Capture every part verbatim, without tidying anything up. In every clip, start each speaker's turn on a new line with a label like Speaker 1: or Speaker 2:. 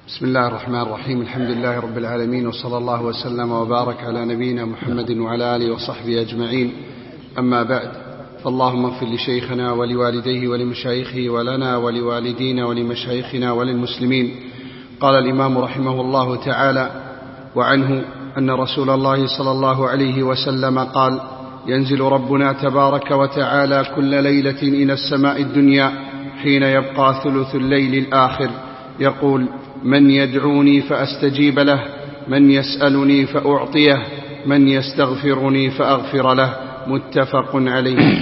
Speaker 1: بسم الله الرحمن الرحيم. الحمد لله رب العالمين، وصلى الله وسلم وبارك على نبينا محمد وعلى آله وصحبه أجمعين. أما بعد، فاللهم اغفر لشيخنا ولوالديه ولمشايخه ولنا ولوالدينا ولمشايخنا وللمسلمين. قال الإمام رحمه الله تعالى: وعنه أن رسول الله صلى الله عليه وسلم قال: ينزل ربنا تبارك وتعالى كل ليلة إلى السماء الدنيا حين يبقى ثلث الليل الآخر، يقول: من يدعوني فأستجيب له، من يسألني فأعطيه، من يستغفرني فأغفر له. متفق عليه.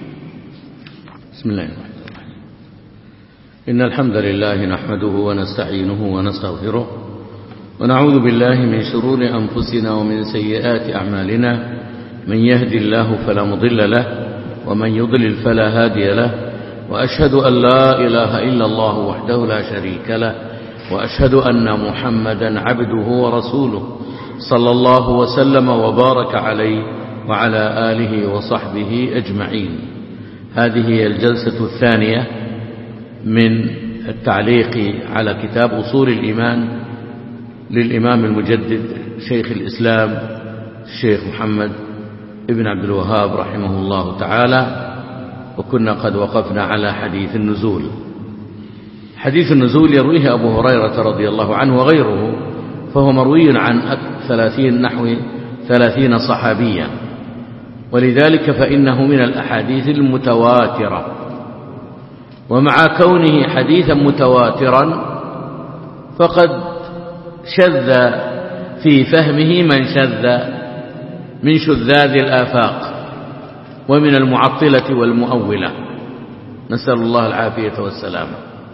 Speaker 2: بسم الله الرحمن الرحيم. إن الحمد لله نحمده ونستعينه ونستغفره، ونعوذ بالله من شرور أنفسنا ومن سيئات أعمالنا. من يهد الله فلا مضل له، ومن يضلل فلا هادي له، وأشهد أن لا إله إلا الله وحده لا شريك له، وأشهد أن محمدا عبده ورسوله صلى الله وسلم وبارك عليه وعلى آله وصحبه أجمعين. هذه هي الجلسة الثانية من التعليق على كتاب أصول الإيمان للإمام المجدد شيخ الإسلام الشيخ محمد ابن عبد الوهاب رحمه الله تعالى، وكنا قد وقفنا على حديث النزول. حديث النزول يرويه أبو هريرة رضي الله عنه وغيره، فهو مروي عن ثلاثين نحو ثلاثين صحابيا، ولذلك فإنه من الأحاديث المتواترة. ومع كونه حديثا متواترا فقد شذ في فهمه من شذ من شذاذ الآفاق ومن المعطلة والمؤولة، نسأل الله العافية والسلامة.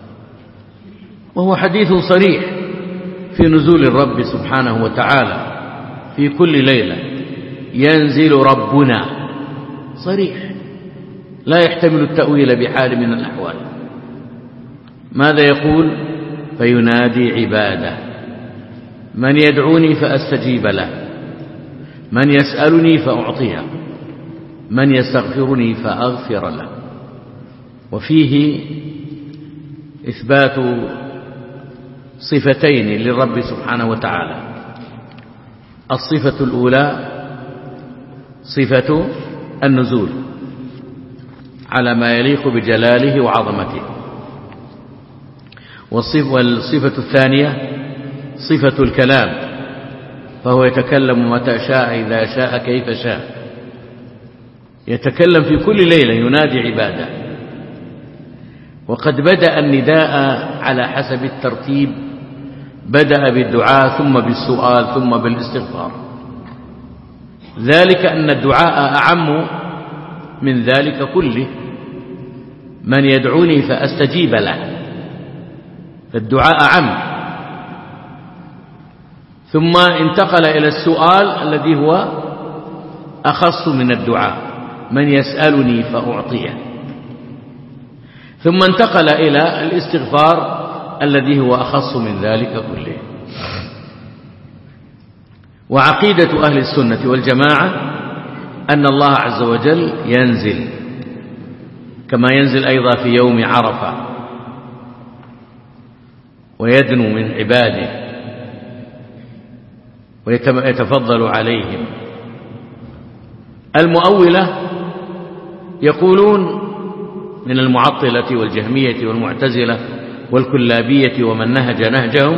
Speaker 2: وهو حديث صريح في نزول الرب سبحانه وتعالى في كل ليلة. ينزل ربنا، صريح لا يحتمل التأويل بحال من الأحوال. ماذا يقول؟ فينادي عباده: من يدعوني فأستجيب له، من يسألني فأعطيه، من يستغفرني فأغفر له. وفيه إثبات صفتين للرب سبحانه وتعالى. الصفة الأولى صفة النزول على ما يليق بجلاله وعظمته، والصفة الثانية صفة الكلام، فهو يتكلم متى شاء إذا شاء كيف شاء. يتكلم في كل ليلة ينادي عباده. وقد بدأ النداء على حسب الترتيب، بدأ بالدعاء ثم بالسؤال ثم بالاستغفار، ذلك أن الدعاء أعم من ذلك كله. من يدعوني فأستجيب له، فالدعاء أعم. ثم انتقل إلى السؤال الذي هو أخص من الدعاء: من يسألني فأعطيه. ثم انتقل إلى الاستغفار الذي هو أخص من ذلك كله. وعقيدة أهل السنة والجماعة أن الله عز وجل ينزل، كما ينزل أيضا في يوم عرفة ويدنو من عباده ويتفضل عليهم. المؤولة يقولون من المعطلة والجهمية والمعتزلة والكلابية ومن نهج نهجهم،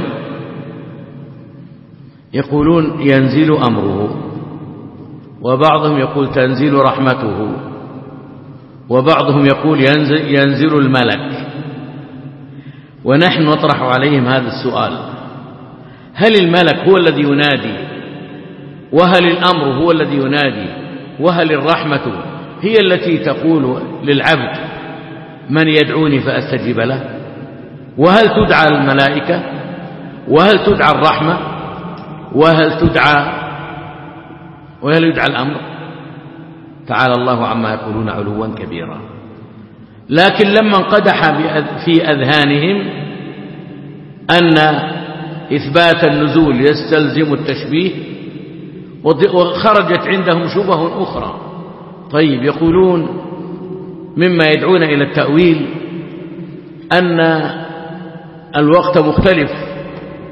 Speaker 2: يقولون ينزل أمره، وبعضهم يقول تنزل رحمته، وبعضهم يقول ينزل, ينزل الملك. ونحن نطرح عليهم هذا السؤال: هل الملك هو الذي ينادي؟ وهل الأمر هو الذي ينادي؟ وهل الرحمة هي التي تقول للعبد: من يدعوني فأستجيب له؟ وهل تدعى الملائكة؟ وهل تدعى الرحمة؟ وهل تدعى وهل يدعى الأمر؟ تعالى الله عما يقولون علوا كبيرا. لكن لما انقدح في أذهانهم أن إثبات النزول يستلزم التشبيه، وخرجت عندهم شبه أخرى. طيب، يقولون مما يدعون إلى التأويل أن الوقت مختلف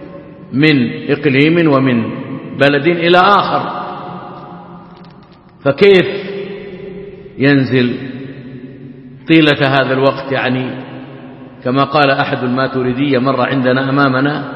Speaker 2: من إقليم ومن بلد إلى آخر، فكيف ينزل طيلة هذا الوقت؟ يعني كما قال أحد الماتريدية مر عندنا أمامنا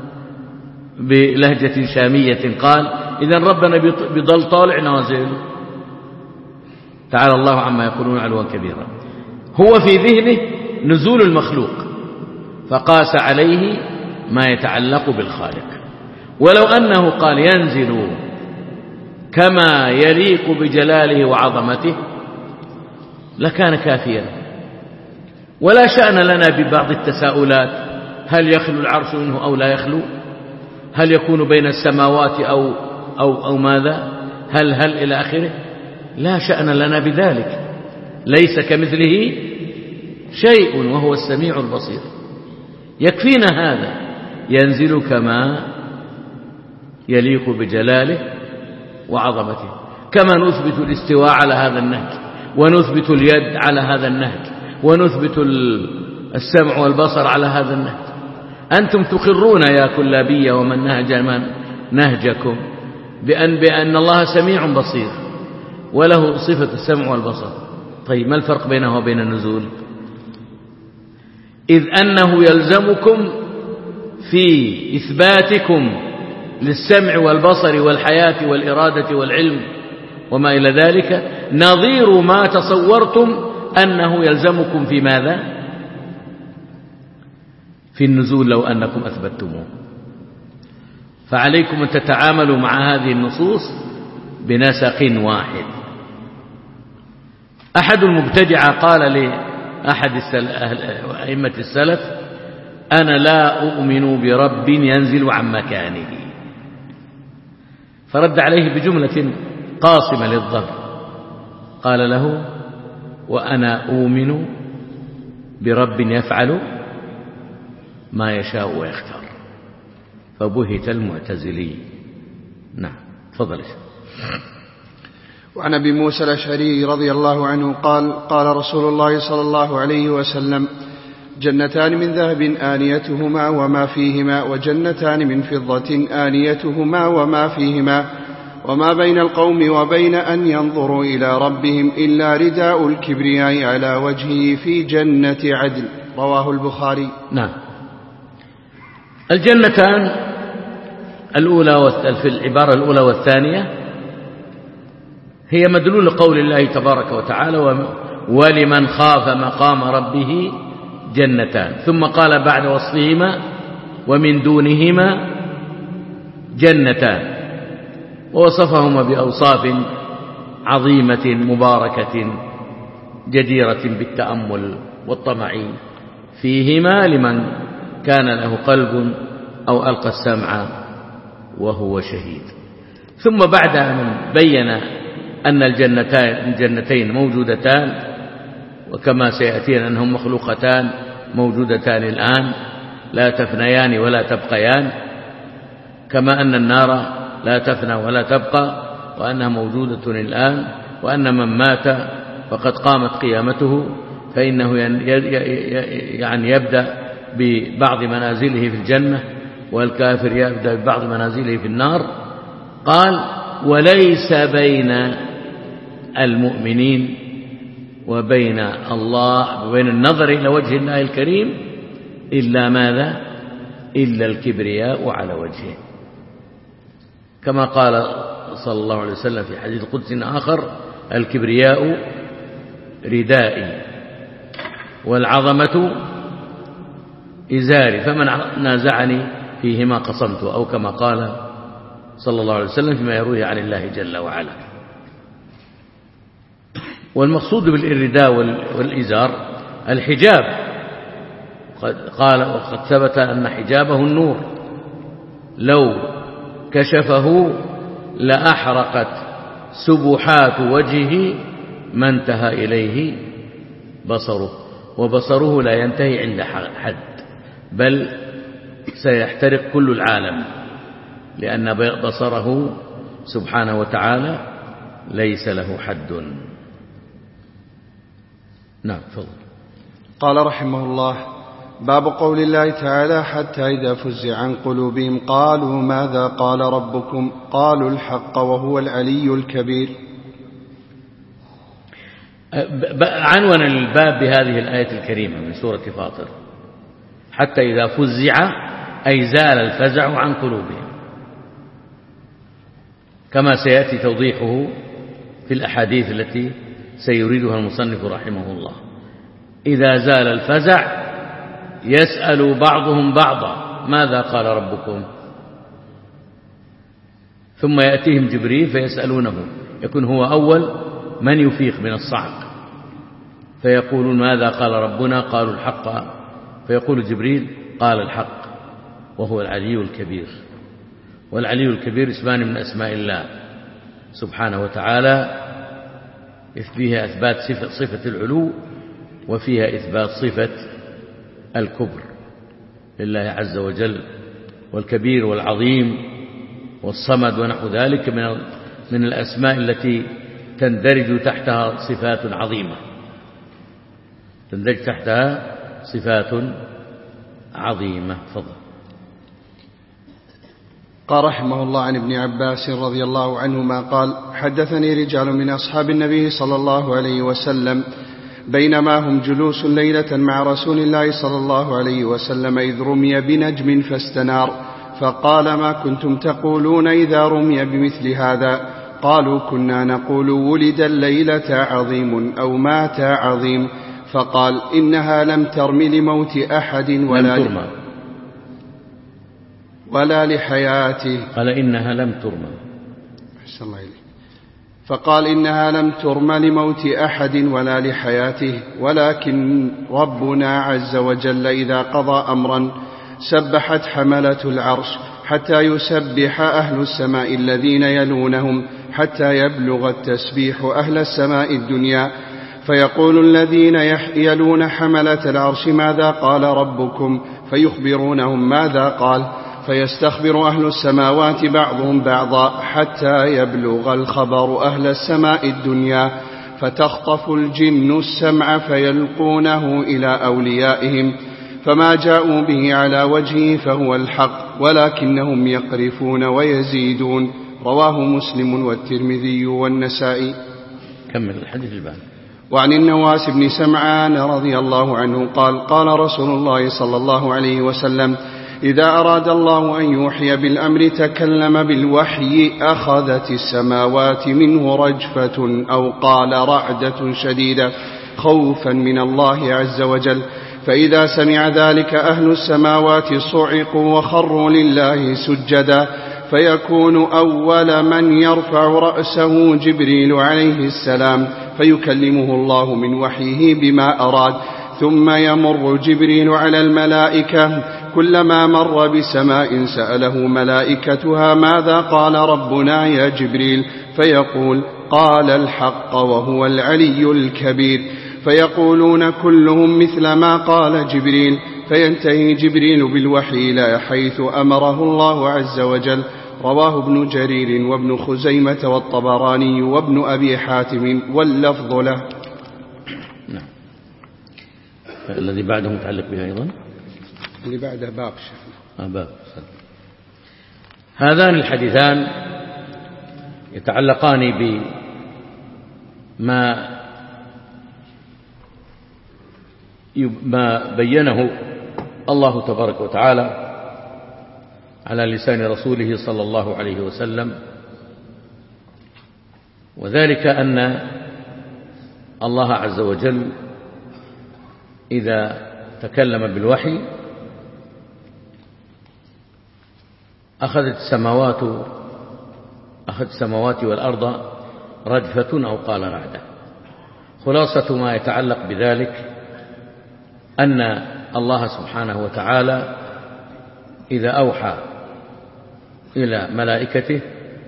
Speaker 2: بلهجة شامية، قال: إذن ربنا بيضل طالع نازل، تعالى الله عما يقولون علوا كبيرا. هو في ذهنه نزول المخلوق، فقاس عليه ما يتعلق بالخالق. ولو أنه قال ينزل كما يليق بجلاله وعظمته لكان كافيا، ولا شأن لنا ببعض التساؤلات: هل يخلو العرش منه أو لا يخلو؟ هل يكون بين السماوات أو, أو, أو ماذا؟ هل هل إلى آخره؟ لا شأن لنا بذلك، ليس كمثله شيء وهو السميع البصير. يكفينا هذا، ينزل كما يليق بجلاله وعظمته، كما نثبت الاستواء على هذا النهج، ونثبت اليد على هذا النهج، ونثبت السمع والبصر على هذا النهج. أنتم تقرون يا كلابية ومن نهج من نهجكم بأن, بأن الله سميع بصير وله صفة السمع والبصر. طيب ما الفرق بينه وبين النزول؟ إذ أنه يلزمكم في إثباتكم للسمع والبصر والحياة والإرادة والعلم وما إلى ذلك نظير ما تصورتم أنه يلزمكم في ماذا؟ في النزول، لو أنكم أثبتموه. فعليكم أن تتعاملوا مع هذه النصوص بنسق واحد. أحد المبتدعة قال لأحد أئمة السلف: أنا لا أؤمن برب ينزل عن مكانه. فرد عليه بجملة قاصمة للظهر، قال له: وأنا أؤمن برب يفعل ما يشاء ويختار. فبهت المعتزلي. نعم، تفضل.
Speaker 1: وعن أبي موسى الأشعري رضي الله عنه قال: قال رسول الله صلى الله عليه وسلم: جنتان من ذهب آنيتهما وما فيهما، وجنتان من فضة آنيتهما وما فيهما، وما بين القوم وبين أن ينظروا إلى ربهم إلا رداء الكبرياء على وجهه في جنة عدن. رواه البخاري.
Speaker 2: نعم. الجنتان الأولى في العبارة الأولى والثانية هي مدلول قول الله تبارك وتعالى: ولمن خاف مقام ربه جنتان. ثم قال بعد وصفهما: ومن دونهما جنتان، ووصفهما بأوصاف عظيمة مباركة جديرة بالتأمل والطمع فيهما لمن كان له قلب أو ألقى السمع وهو شهيد. ثم بعد أن بين أن الجنتين موجودتان، وكما سيأتينا أنهم مخلوقتان موجودتان الآن لا تفنيان ولا تبقيان، كما أن النار لا تفنى ولا تبقى، وأنها موجودة الآن، وأن من مات فقد قامت قيامته فإنه يعني يبدأ ببعض منازله في الجنة، والكافر يبدأ ببعض منازله في النار. قال: وليس بين المؤمنين وبين الله وبين النظر إلى وجه الله الكريم إلا ماذا؟ إلا الكبرياء على وجهه، كما قال صلى الله عليه وسلم في حديث قدس آخر: الكبرياء ردائي والعظمة إزاري، فمن نازعني فيهما قصمته، أو كما قال صلى الله عليه وسلم فيما يرويه عن الله جل وعلا. والمقصود بالإرداء والإزار الحجاب، قال: وقد ثبت أن حجابه النور، لو كشفه لأحرقت سبحات وجهه ما انتهى إليه بصره، وبصره لا ينتهي عند حد، بل سيحترق كل العالم، لأن بصره سبحانه وتعالى ليس له حد. نعم، فضل.
Speaker 1: قال رحمه الله: باب قول الله تعالى حتى إذا فزع عن قلوبهم قالوا ماذا قال ربكم قالوا الحق وهو العلي الكبير.
Speaker 2: عنون الباب بهذه الآية الكريمة من سورة فاطر، حتى إذا فزع أي زال الفزع عن قلوبهم، كما سيأتي توضيحه في الأحاديث التي سيريدها المصنف رحمه الله. إذا زال الفزع يسأل بعضهم بعضا ماذا قال ربكم، ثم يأتيهم جبريل فيسألونه، يكون هو أول من يفيق من الصعق، فيقولون ماذا قال ربنا قالوا الحق، فيقول جبريل قال الحق وهو العلي الكبير. والعلي الكبير اسمان من أسماء الله سبحانه وتعالى، فيها إثبات صفة, صفة العلو وفيها إثبات صفة الكبر لله عز وجل، والكبير والعظيم والصمد ونحو ذلك من من الأسماء التي تندرج تحتها صفات عظيمة، تندرج تحتها صفات عظيمة. فضل.
Speaker 1: قال رحمه الله عن ابن عباس رضي الله عنهما قال حدثني رجال من أصحاب النبي صلى الله عليه وسلم بينما هم جلوس ليلة مع رسول الله صلى الله عليه وسلم إذ رمي بنجم فاستنار، فقال ما كنتم تقولون إذا رمي بمثل هذا؟ قالوا كنا نقول ولد الليلة عظيم أو مات عظيم. فقال إنها لم ترم لموت أحد ولا ولا لحياته.
Speaker 2: قال إنها لم ترم.
Speaker 1: أحسن الله إليك. فقال إنها لم ترم لموت أحد ولا لحياته، ولكن ربنا عز وجل إذا قضى أمرا سبحت حملة العرش حتى يسبح أهل السماء الذين يلونهم حتى يبلغ التسبيح أهل السماء الدنيا، فيقول الذين يلون حملة العرش ماذا قال ربكم؟ فيخبرونهم ماذا قال، فيستخبر أهل السماوات بعضهم بعضا حتى يبلغ الخبر أهل السماء الدنيا، فتخطف الجن السمع فيلقونه إلى أوليائهم، فما جاءوا به على وجهه فهو الحق ولكنهم يقرفون ويزيدون. رواه مسلم والترمذي والنسائي.
Speaker 2: كمل الحديث البعد.
Speaker 1: وعن النواس بن سمعان رضي الله عنه قال قال رسول الله صلى الله عليه وسلم إذا أراد الله أن يوحي بالأمر تكلم بالوحي أخذت السماوات منه رجفة أو قال رعدة شديدة خوفا من الله عز وجل، فإذا سمع ذلك أهل السماوات صعقوا وخروا لله سجدا، فيكون أول من يرفع رأسه جبريل عليه السلام فيكلمه الله من وحيه بما أراد، ثم يمر جبريل على الملائكة كلما مر بسماء سأله ملائكتها ماذا قال ربنا يا جبريل؟ فيقول قال الحق وهو العلي الكبير، فيقولون كلهم مثل ما قال جبريل، فينتهي جبريل بالوحي إلى حيث أمره الله عز وجل. رواه ابن جرير وابن خزيمة والطبراني وابن أبي حاتم واللفظ له.
Speaker 2: نعم. الذي بعده متعلق بها أيضا
Speaker 1: اللي بعده باب شيخنا.
Speaker 2: آه باب. هذان الحديثان يتعلقان بما ما بينه الله تبارك وتعالى على لسان رسوله صلى الله عليه وسلم، وذلك أن الله عز وجل إذا تكلم بالوحي أخذت السماوات أخذ السماوات والأرض رجفة أو قال رعدة. خلاصة ما يتعلق بذلك أن الله سبحانه وتعالى إذا أوحى إلى ملائكته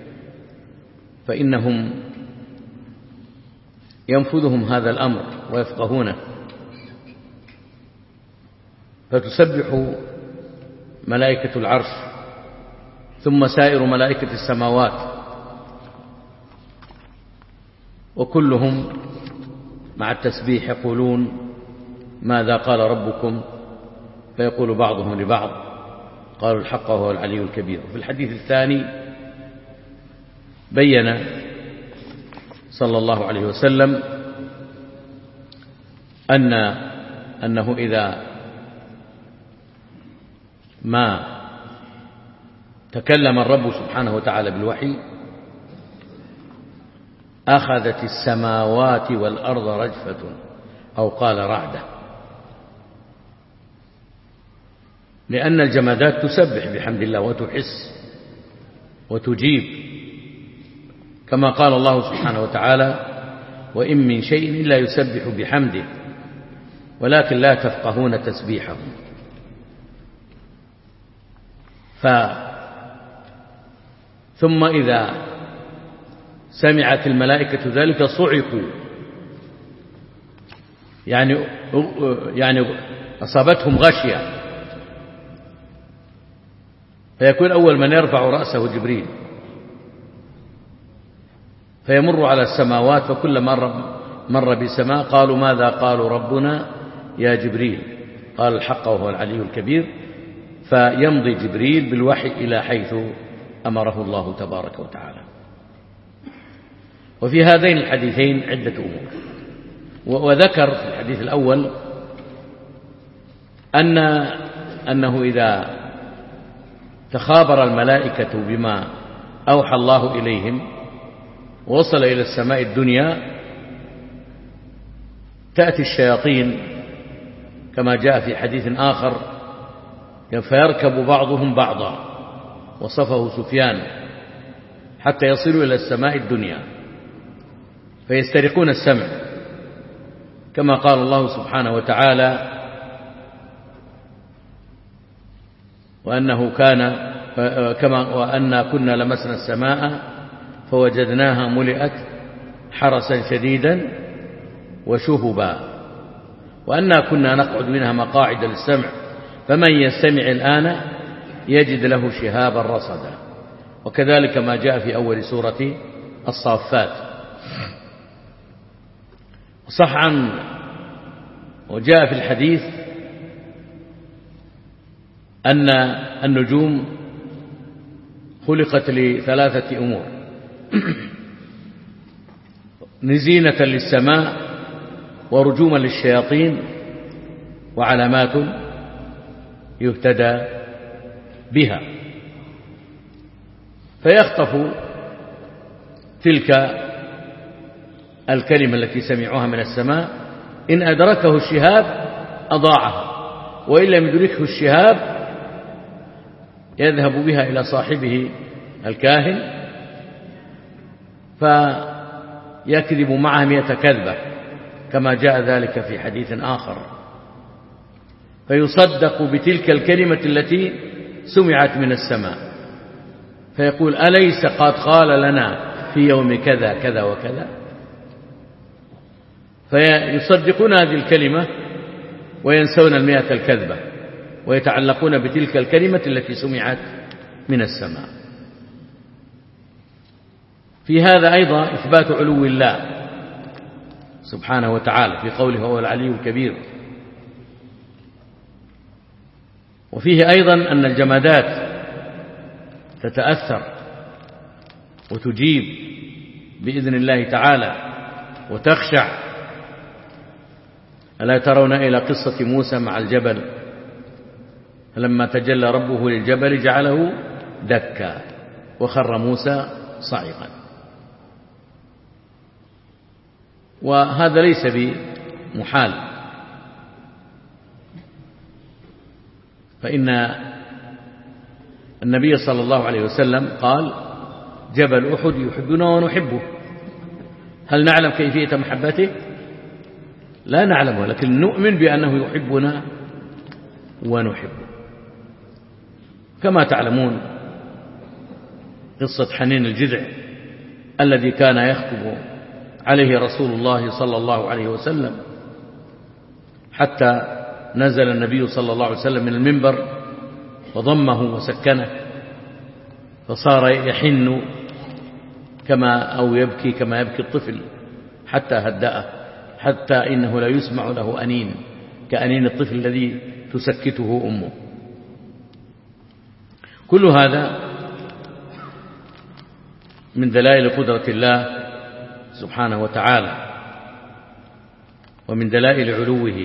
Speaker 2: فإنهم ينفذهم هذا الأمر ويفقهونه، فتسبح ملائكة العرش ثم سائر ملائكة السماوات، وكلهم مع التسبيح يقولون ماذا قال ربكم فيقول بعضهم لبعض قالوا الحق وهو العلي الكبير. في الحديث الثاني بين صلى الله عليه وسلم أن أنه إذا ما تكلم الرب سبحانه وتعالى بالوحي أخذت السماوات والأرض رجفة أو قال رعدة، لأن الجمادات تسبح بحمد الله وتحس وتجيب، كما قال الله سبحانه وتعالى وإن من شيء إلا يسبح بحمده ولكن لا تفقهون تسبيحهم. ف ثم إذا سمعت الملائكة ذلك صعقوا، يعني يعني أصابتهم غشية، فيكون أول من يرفع رأسه جبريل فيمر على السماوات، فكل مر مر بسماء قالوا ماذا قالوا ربنا يا جبريل؟ قال الحق وهو العلي الكبير، فيمضي جبريل بالوحي إلى حيث أمره الله تبارك وتعالى. وفي هذين الحديثين عدة أمور. وذكر في الحديث الأول أن أنه إذا تخابر الملائكة بما أوحى الله إليهم ووصل إلى السماء الدنيا تأتي الشياطين كما جاء في حديث آخر فيركب بعضهم بعضا، وصفه سفيان، حتى يصلوا إلى السماء الدنيا فيسترقون السمع، كما قال الله سبحانه وتعالى وأنه كان كما وأنا كنا لمسنا السماء فوجدناها ملئت حرسا شديدا وشهبا وأنا كنا نقعد منها مقاعد للسمع فمن يستمع الآن يجد له شهابا رصدا. وكذلك ما جاء في أول سورة الصافات. صح عن وجاء في الحديث أن النجوم خلقت لثلاثة أمور: زينة للسماء، ورجوما للشياطين، وعلامات يهتدى بها. فيخطف تلك الكلمة التي سمعوها من السماء، إن أدركه الشهاب أضاعها، وإن لم يدركه الشهاب يذهب بها إلى صاحبه الكاهن فيكذب معه مئة كذبة، كما جاء ذلك في حديث آخر، فيصدق بتلك الكلمة التي سمعت من السماء، فيقول أليس قد قال لنا في يوم كذا كذا وكذا؟ فيصدقون هذه الكلمة وينسون المئة الكذبة ويتعلقون بتلك الكلمة التي سمعت من السماء. في هذا أيضا إثبات علو الله سبحانه وتعالى في قوله هو العلي الكبير. وفيه أيضا أن الجمادات تتأثر وتجيب بإذن الله تعالى وتخشع. ألا ترون إلى قصة موسى مع الجبل فلما تجلى ربه للجبل جعله دكا وخر موسى صعقا. وهذا ليس بمحال، فإن النبي صلى الله عليه وسلم قال جبل أحد يحبنا ونحبه. هل نعلم كيفية محبته؟ لا نعلم، ولكن نؤمن بأنه يحبنا ونحبه. كما تعلمون قصة حنين الجذع الذي كان يخطب عليه رسول الله صلى الله عليه وسلم، حتى نزل النبي صلى الله عليه وسلم من المنبر وضمه وسكنه، فصار يحن كما أو يبكي كما يبكي الطفل حتى هدأه، حتى إنه لا يسمع له أنين كأنين الطفل الذي تسكته أمه. كل هذا من دلائل قدرة الله سبحانه وتعالى، ومن دلائل علوه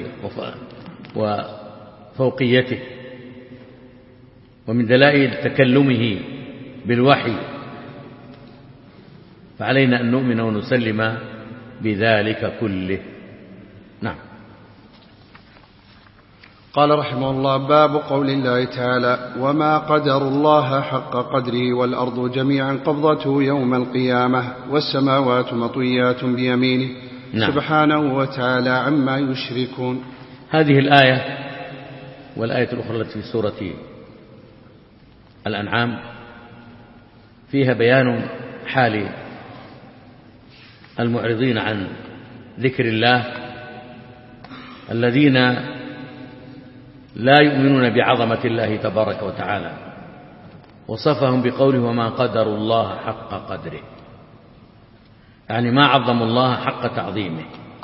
Speaker 2: وفوقيته، ومن دلائل تكلمه بالوحي، فعلينا أن نؤمن ونسلم بذلك كله. نعم.
Speaker 1: قال رحمه الله: باب قول الله تعالى: وما قدر الله حق قدره والأرض جميعا قبضته يوم القيامة والسماوات مطويات بيمينه. نعم. سبحانه وتعالى عما يشركون.
Speaker 2: هذه الآية والآية الأخرى التي في سورة الأنعام فيها بيان حال المعرضين عن ذكر الله الذين لا يؤمنون بعظمة الله تبارك وتعالى، وصفهم بقوله: وما قدر الله حق قدره، يعني ما عظموا الله حق تعظيمه.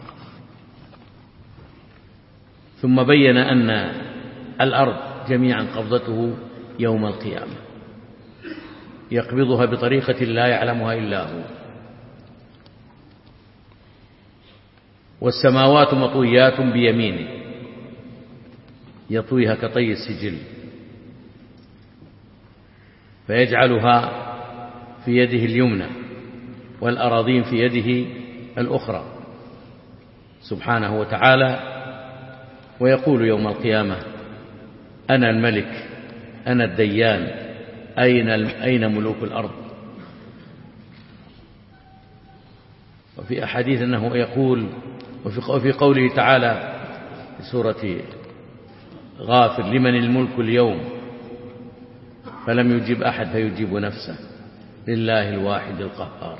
Speaker 2: ثم بين أن الأرض جميعا قبضته يوم القيامة، يقبضها بطريقة لا يعلمها إلا هو، والسماوات مطويات بيمينه، يطويها كطي السجل فيجعلها في يده اليمنى، والأراضين في يده الأخرى سبحانه وتعالى، ويقول يوم القيامة: أنا الملك، أنا الديان، أين أين ملوك الأرض؟ وفي أحاديث أنه يقول، وفي قوله تعالى في سورة غافر: لمن الملك اليوم؟ فلم يجب أحد فيجيب نفسه: لله الواحد القهار.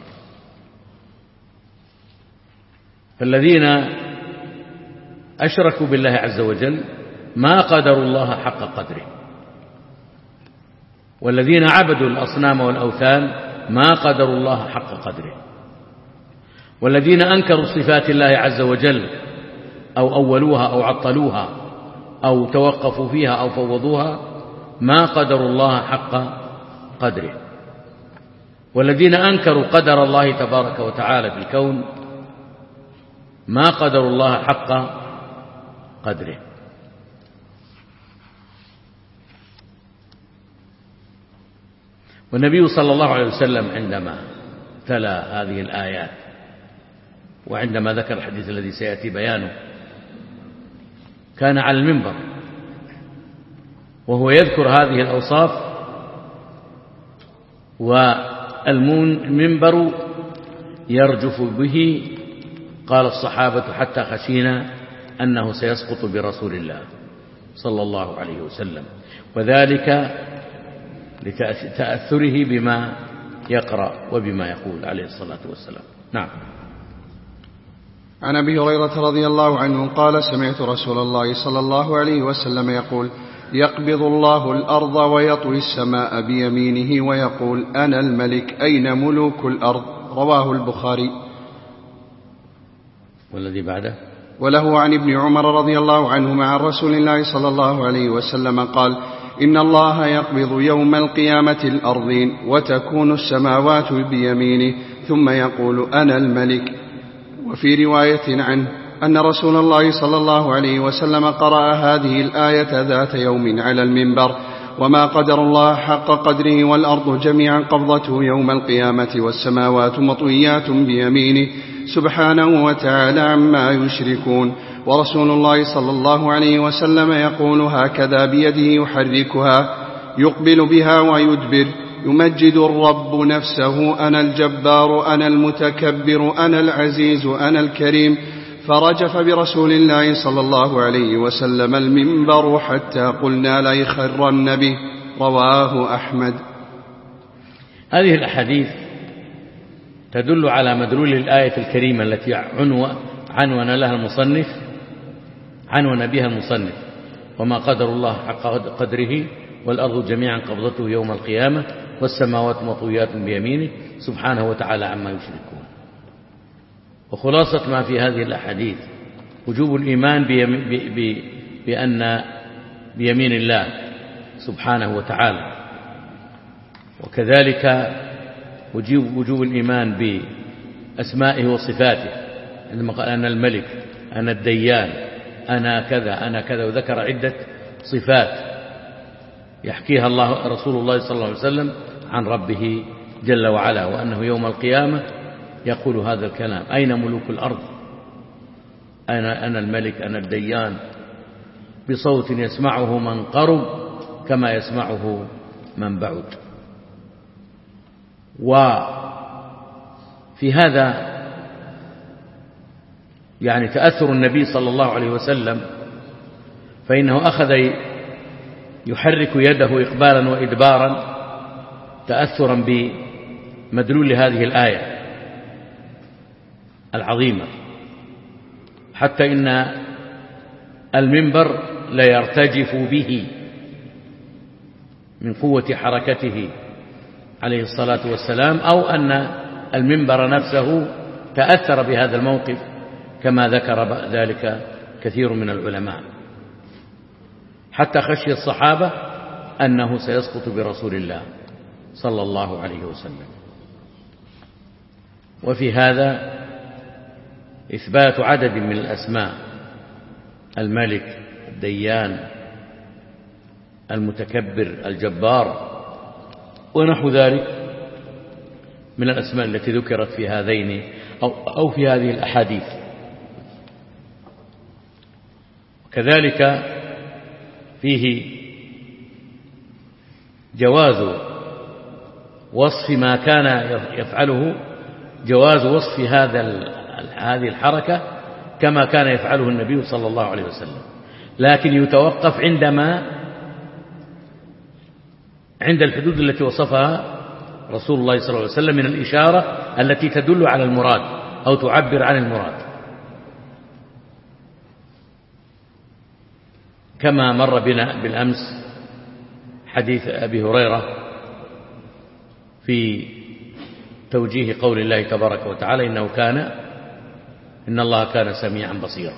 Speaker 2: فالذين أشركوا بالله عز وجل ما قدروا الله حق قدره، والذين عبدوا الأصنام والأوثان ما قدروا الله حق قدره، والذين أنكروا صفات الله عز وجل أو أولوها أو عطلوها أو توقفوا فيها أو فوضوها ما قدروا الله حق قدره، والذين أنكروا قدر الله تبارك وتعالى في الكون ما قدروا الله حق قدره. والنبي صلى الله عليه وسلم عندما تلا هذه الآيات وعندما ذكر الحديث الذي سيأتي بيانه كان على المنبر وهو يذكر هذه الأوصاف، والمنبر يرجف به. قال الصحابة: حتى خشينا أنه سيسقط برسول الله صلى الله عليه وسلم، وذلك لتأثره بما يقرأ وبما يقول عليه الصلاة والسلام. نعم.
Speaker 1: عن أبي هريرة رضي الله عنه قال: سمعت رسول الله صلى الله عليه وسلم يقول: يقبض الله الأرض ويطوي السماء بيمينه ويقول: أنا الملك، أين ملوك الأرض؟ رواه البخاري.
Speaker 2: والذي بعده:
Speaker 1: وله عن ابن عمر رضي الله عنهما عن رسول الله صلى الله عليه وسلم قال: إن الله يقبض يوم القيامة الأرضين وتكون السماوات بيمينه ثم يقول: أنا الملك. وفي رواية عنه أن رسول الله صلى الله عليه وسلم قرأ هذه الآية ذات يوم على المنبر: وما قدر الله حق قدره والأرض جميعا قبضته يوم القيامة والسماوات مطويات بيمينه سبحانه وتعالى عما يشركون. ورسول الله صلى الله عليه وسلم يقول هكذا بيده يحركها يقبل بها ويدبر، يمجد الرب نفسه: أنا الجبار، أنا المتكبر، أنا العزيز، أنا الكريم. فرجف برسول الله صلى الله عليه وسلم المنبر حتى قلنا ليخرن به. رواه أحمد.
Speaker 2: هذه الأحاديث تدل على مدلول الآية الكريمة التي عنون لها المصنف عنون بها المصنف: وما قدر الله حق قدره والأرض جميعا قبضته يوم القيامة والسماوات مطويات بيمينه سبحانه وتعالى عما يشركون. وخلاصة ما في هذه الأحاديث وجوب الإيمان بأن بيمين الله سبحانه وتعالى. وكذلك وجوب الإيمان بأسمائه وصفاته، عندما قال أنا الملك، أنا الديان، أنا كذا أنا كذا، وذكر عدة صفات يحكيها الله رسول الله صلى الله عليه وسلم عن ربه جل وعلا، وأنه يوم القيامة يقول هذا الكلام: أين ملوك الأرض؟ أنا أنا الملك أنا الديان، بصوت يسمعه من قرب كما يسمعه من بعد. وفي هذا يعني تأثر النبي صلى الله عليه وسلم، فإنه أخذ يحرك يده إقبالا وإدبارا تأثرا بمدلول هذه الآية العظيمة، حتى إن المنبر ليرتجف به من قوة حركته عليه الصلاة والسلام، أو أن المنبر نفسه تأثر بهذا الموقف كما ذكر ذلك كثير من العلماء، حتى خشي الصحابة أنه سيسقط برسول الله صلى الله عليه وسلم. وفي هذا إثبات عدد من الأسماء: الملك، الديان، المتكبر، الجبار، ونحو ذلك من الأسماء التي ذكرت في هذين أو, أو في هذه الأحاديث. كذلك فيه جواز وصف ما كان يفعله، جواز وصف هذا هذه الحركة كما كان يفعله النبي صلى الله عليه وسلم، لكن يتوقف عندما عند الحدود التي وصفها رسول الله صلى الله عليه وسلم من الإشارة التي تدل على المراد أو تعبر عن المراد، كما مر بنا بالأمس حديث أبي هريرة في توجيه قول الله تبارك وتعالى: إنه كان إن الله كان سميعا بصيرا.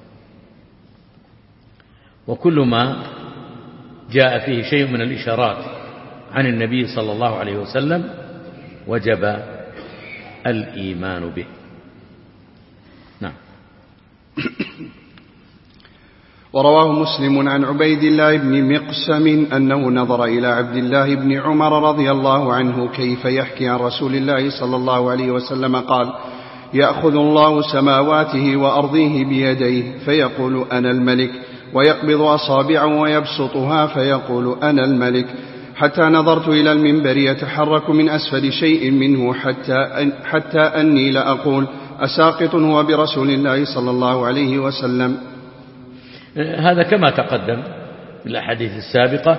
Speaker 2: وكل ما جاء فيه شيء من الإشارات عن النبي صلى الله عليه وسلم وجب الإيمان به. نعم.
Speaker 1: ورواه مسلم عن عبيد الله بن مقسم أنه نظر إلى عبد الله بن عمر رضي الله عنه كيف يحكي عن رسول الله صلى الله عليه وسلم قال: يأخذ الله سماواته وأرضيه بيديه فيقول أنا الملك، ويقبض أصابعه ويبسطها فيقول أنا الملك، حتى نظرت إلى المنبر يتحرك من أسفل شيء منه حتى, أن حتى أني لأقول أساقط هو برسول الله صلى الله عليه وسلم.
Speaker 2: هذا كما تقدم في الأحاديث السابقة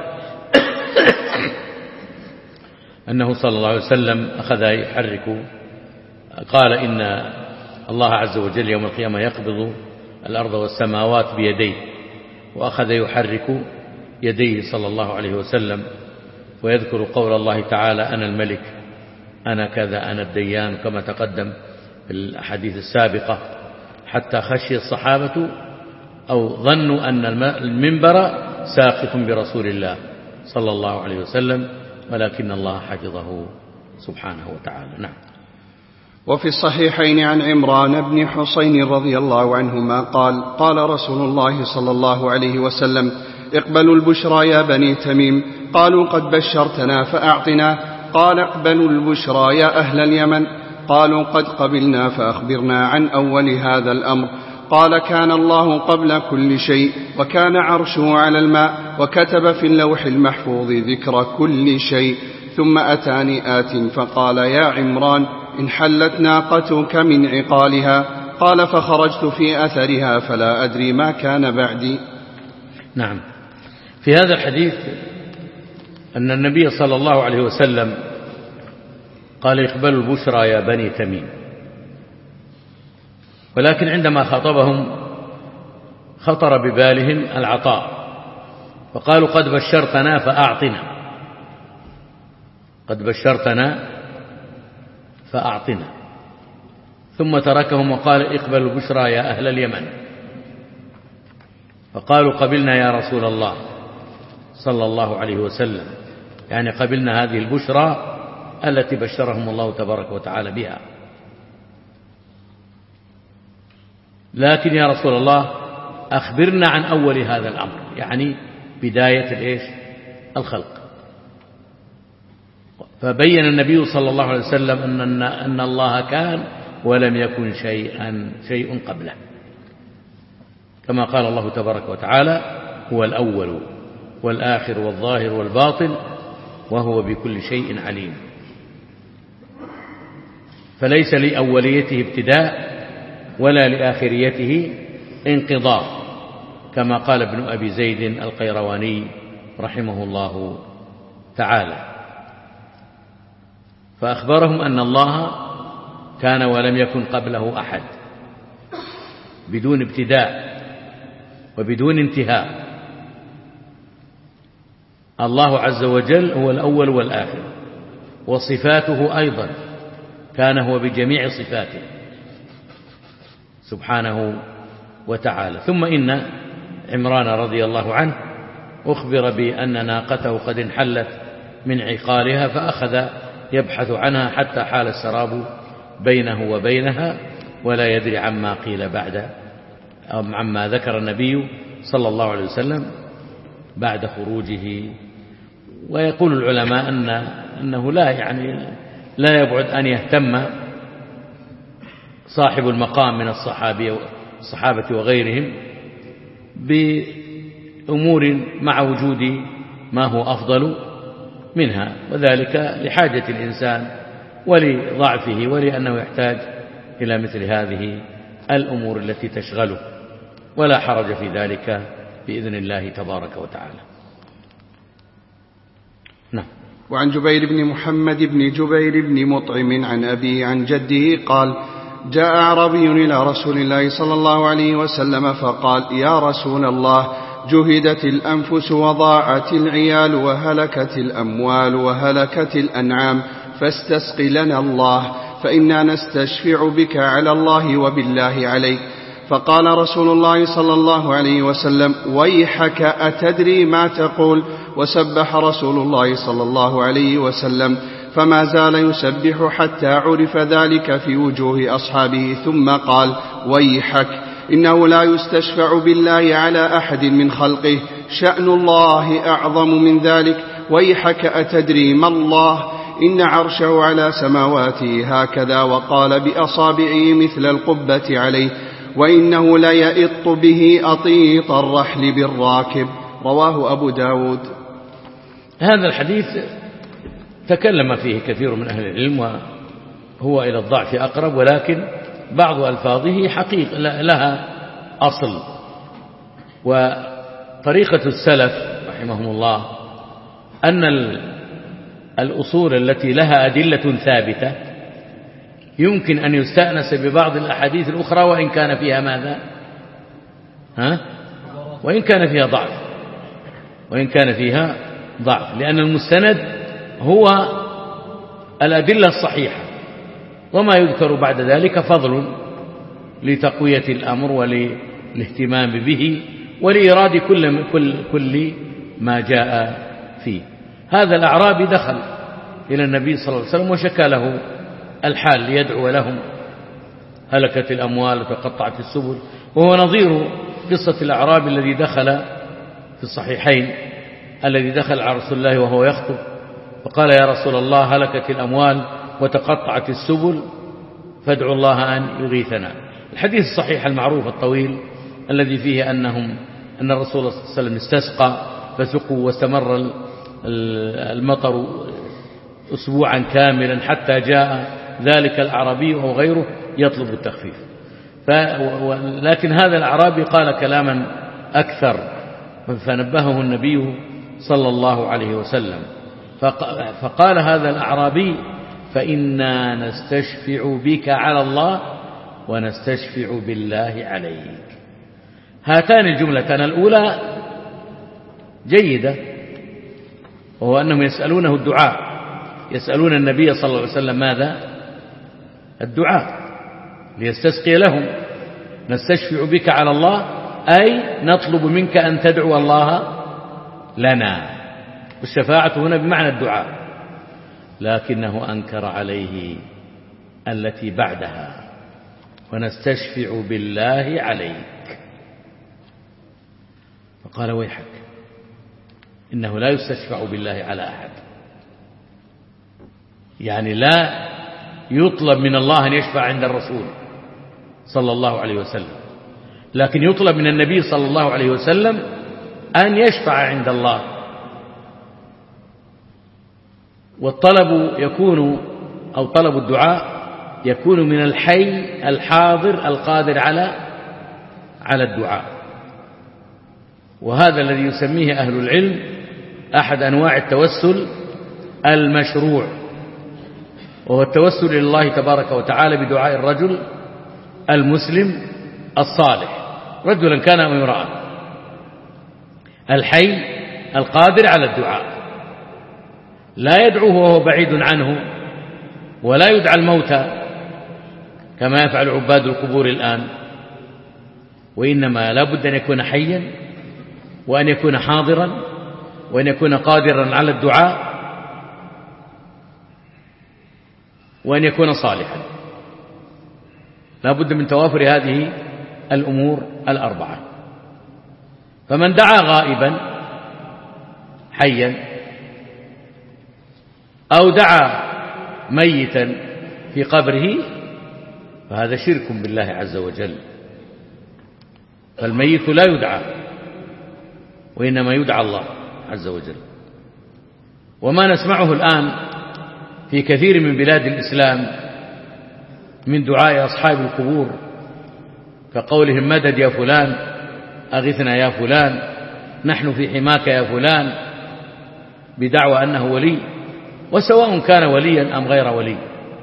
Speaker 2: أنه صلى الله عليه وسلم أخذ يحرك، قال إن الله عز وجل يوم القيامة يقبض الأرض والسماوات بيديه، وأخذ يحرك يديه صلى الله عليه وسلم، ويذكر قول الله تعالى: أنا الملك أنا كذا أنا الديان، كما تقدم في الأحاديث السابقة، حتى خشي الصحابة أو ظنوا أن المنبر ساقط برسول الله صلى الله عليه وسلم، ولكن الله حفظه سبحانه وتعالى. نعم.
Speaker 1: وفي الصحيحين عن عمران بن حسين رضي الله عنهما قال: قال رسول الله صلى الله عليه وسلم: اقبلوا البشرى يا بني تميم. قالوا: قد بشرتنا فأعطنا. قال: اقبلوا البشرى يا أهل اليمن. قالوا: قد قبلنا فأخبرنا عن أول هذا الأمر. قال: كان الله قبل كل شيء، وكان عرشه على الماء، وكتب في اللوح المحفوظ ذكر كل شيء. ثم أتاني آت فقال: يا عمران، انحلت ناقتك من عقالها. قال: فخرجت في أثرها فلا أدري ما كان بعدي.
Speaker 2: نعم. في هذا الحديث أن النبي صلى الله عليه وسلم قال: اقبلوا البشرى يا بني تميم، ولكن عندما خاطبهم خطر ببالهم العطاء، فقالوا: قد بشرتنا فأعطنا، قد بشرتنا فأعطنا. ثم تركهم وقال: اقبلوا البشرى يا أهل اليمن. فقالوا: قبلنا يا رسول الله. صلى الله عليه وسلم، يعني قبلنا هذه البشرى التي بشرهم الله تبارك وتعالى بها. لكن يا رسول الله أخبرنا عن أول هذا الأمر، يعني بداية الإيش؟ الخلق. فبين النبي صلى الله عليه وسلم أن أن الله كان ولم يكن شيئا شيء قبله، كما قال الله تبارك وتعالى: هو الأول والآخر والظاهر والباطن وهو بكل شيء عليم. فليس لأوليته ابتداء ولا لآخريته انقضاء، كما قال ابن أبي زيد القيرواني رحمه الله تعالى. فأخبرهم أن الله كان ولم يكن قبله أحد، بدون ابتداء وبدون انتهاء. الله عز وجل هو الأول والآخر، وصفاته أيضا كان هو بجميع صفاته سبحانه وتعالى. ثم إن عمران رضي الله عنه أخبر بأن ناقته قد انحلت من عقالها، فأخذ يبحث عنها حتى حال السراب بينه وبينها، ولا يدري عما قيل بعد أو عما ذكر النبي صلى الله عليه وسلم بعد خروجه. ويقول العلماء أن أنه لا يعني لا يبعد أن يهتم صاحب المقام من الصحابة الصحابة وغيرهم بأمور مع وجود ما هو أفضل منها، وذلك لحاجة الإنسان ولضعفه ولأنه يحتاج إلى مثل هذه الأمور التي تشغله، ولا حرج في ذلك بإذن الله تبارك وتعالى. نعم.
Speaker 1: وعن جبير بن محمد بن جبير بن مطعم عن أبيه عن جده قال: جاء أعرابي إلى رسول الله صلى الله عليه وسلم فقال: يا رسول الله، جهدت الأنفس وضاعت العيال وهلكت الأموال وهلكت الأنعام، فاستسق لنا الله، فإنا نستشفع بك على الله وبالله عليك. فقال رسول الله صلى الله عليه وسلم: ويحك، أتدري ما تقول؟ وسبح رسول الله صلى الله عليه وسلم، فما زال يسبح حتى عرف ذلك في وجوه أصحابه، ثم قال: ويحك، إنه لا يستشفع بالله على أحد من خلقه، شأن الله أعظم من ذلك. ويحك، أتدري ما الله؟ إن عرشه على سماواته هكذا، وقال بأصابعه مثل القبة عليه، وإنه ليئط به أطيط الرحل بالراكب. رواه أبو داود.
Speaker 2: هذا الحديث تكلم فيه كثير من أهل العلم، وهو إلى الضعف أقرب، ولكن بعض ألفاظه حقيقة لها أصل. وطريقة السلف رحمهم الله أن الأصول التي لها أدلة ثابتة يمكن أن يستأنس ببعض الأحاديث الأخرى وإن كان فيها ماذا؟ ها؟ وإن كان فيها ضعف وإن كان فيها ضعف لأن المستند هو الأدلة الصحيحة، وما يذكر بعد ذلك فضل لتقوية الأمر وللاهتمام به ولإيراد كل, كل, كل ما جاء فيه. هذا الأعرابي دخل إلى النبي صلى الله عليه وسلم وشكى له الحال ليدعو لهم، هلكت الأموال وتقطعت السبل، وهو نظير قصة الأعرابي الذي دخل في الصحيحين الذي دخل على رسول الله وهو يخطب فقال: يا رسول الله، هلكت الأموال وتقطعت السبل، فادعوا الله أن يغيثنا. الحديث الصحيح المعروف الطويل الذي فيه أنهم أن الرسول صلى الله عليه وسلم استسقى فسقوا واستمر المطر أسبوعا كاملا حتى جاء ذلك الأعرابي أو غيره يطلب التخفيف. لكن هذا الأعرابي قال كلاما أكثر فنبهه النبي صلى الله عليه وسلم، فقال هذا الأعرابي: فإنا نستشفع بك على الله ونستشفع بالله عليك. هاتان الجملتان الأولى جيدة، وهو أنهم يسألونه الدعاء، يسألون النبي صلى الله عليه وسلم ماذا؟ الدعاء ليستسقي لهم. نستشفع بك على الله أي نطلب منك أن تدعو الله لنا، والشفاعة هنا بمعنى الدعاء، لكنه أنكر عليه التي بعدها: ونستشفع بالله عليك. فقال: ويحك، إنه لا يستشفع بالله على أحد، يعني لا يطلب من الله أن يشفع عند الرسول صلى الله عليه وسلم، لكن يطلب من النبي صلى الله عليه وسلم أن يشفع عند الله. والطلب يكون أو طلب الدعاء يكون من الحي الحاضر القادر على على الدعاء، وهذا الذي يسميه أهل العلم أحد أنواع التوسل المشروع، وهو التوسل إلى الله تبارك وتعالى بدعاء الرجل المسلم الصالح، رجلا كان أو امرأة، الحي القادر على الدعاء، لا يدعوه وهو بعيد عنه، ولا يدعى الموتى كما يفعل عباد القبور الآن، وإنما لا بد أن يكون حيا، وأن يكون حاضرا، وأن يكون قادرا على الدعاء، وأن يكون صالحا. لا بد من توافر هذه الأمور الأربعة. فمن دعا غائبا حيا أو دعا ميتا في قبره فهذا شرك بالله عز وجل، فالميت لا يدعى، وإنما يدعى الله عز وجل. وما نسمعه الآن في كثير من بلاد الإسلام من دعاء أصحاب القبور كقولهم: مدد يا فلان، أغثنا يا فلان، نحن في حماك يا فلان، بدعوى أنه ولي، وسواء كان وليا أم غير ولي،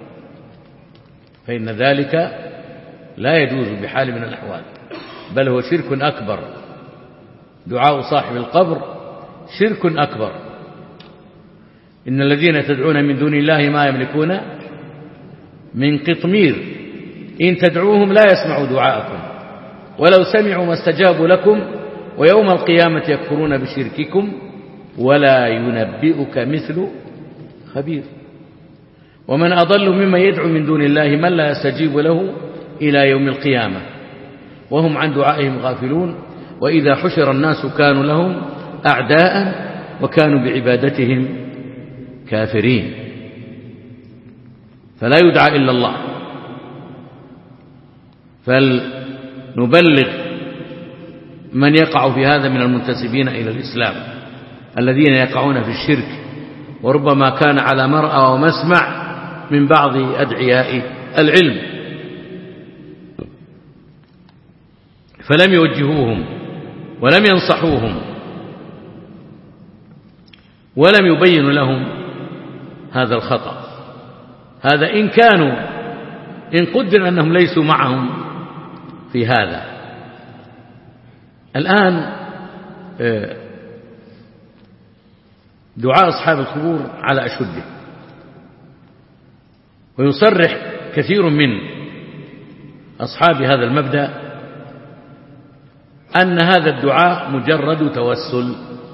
Speaker 2: فإن ذلك لا يجوز بحال من الأحوال، بل هو شرك أكبر. دعاء صاحب القبر شرك أكبر. إن الذين تدعون من دون الله ما يملكون من قطمير، إن تدعوهم لا يسمعوا دعاءكم ولو سمعوا ما استجابوا لكم ويوم القيامة يكفرون بشرككم ولا ينبئك مثل خبير. ومن أضل ممن يدعو من دون الله من لا يستجيب له إلى يوم القيامة وهم عن دعائهم غافلون، وإذا حشر الناس كانوا لهم أعداء وكانوا بعبادتهم كافرين. فلا يدعى إلا الله. فلنبلغ من يقع في هذا من المنتسبين إلى الإسلام الذين يقعون في الشرك، وربما كان على مرأى ومسمع من بعض أدعياء العلم، فلم يوجهوهم ولم ينصحوهم ولم يبينوا لهم هذا الخطأ. هذا إن كانوا إن قدر أنهم ليسوا معهم في هذا. الآن دعاء أصحاب القبور على أشده، ويصرح كثير من أصحاب هذا المبدأ أن هذا الدعاء مجرد توسل،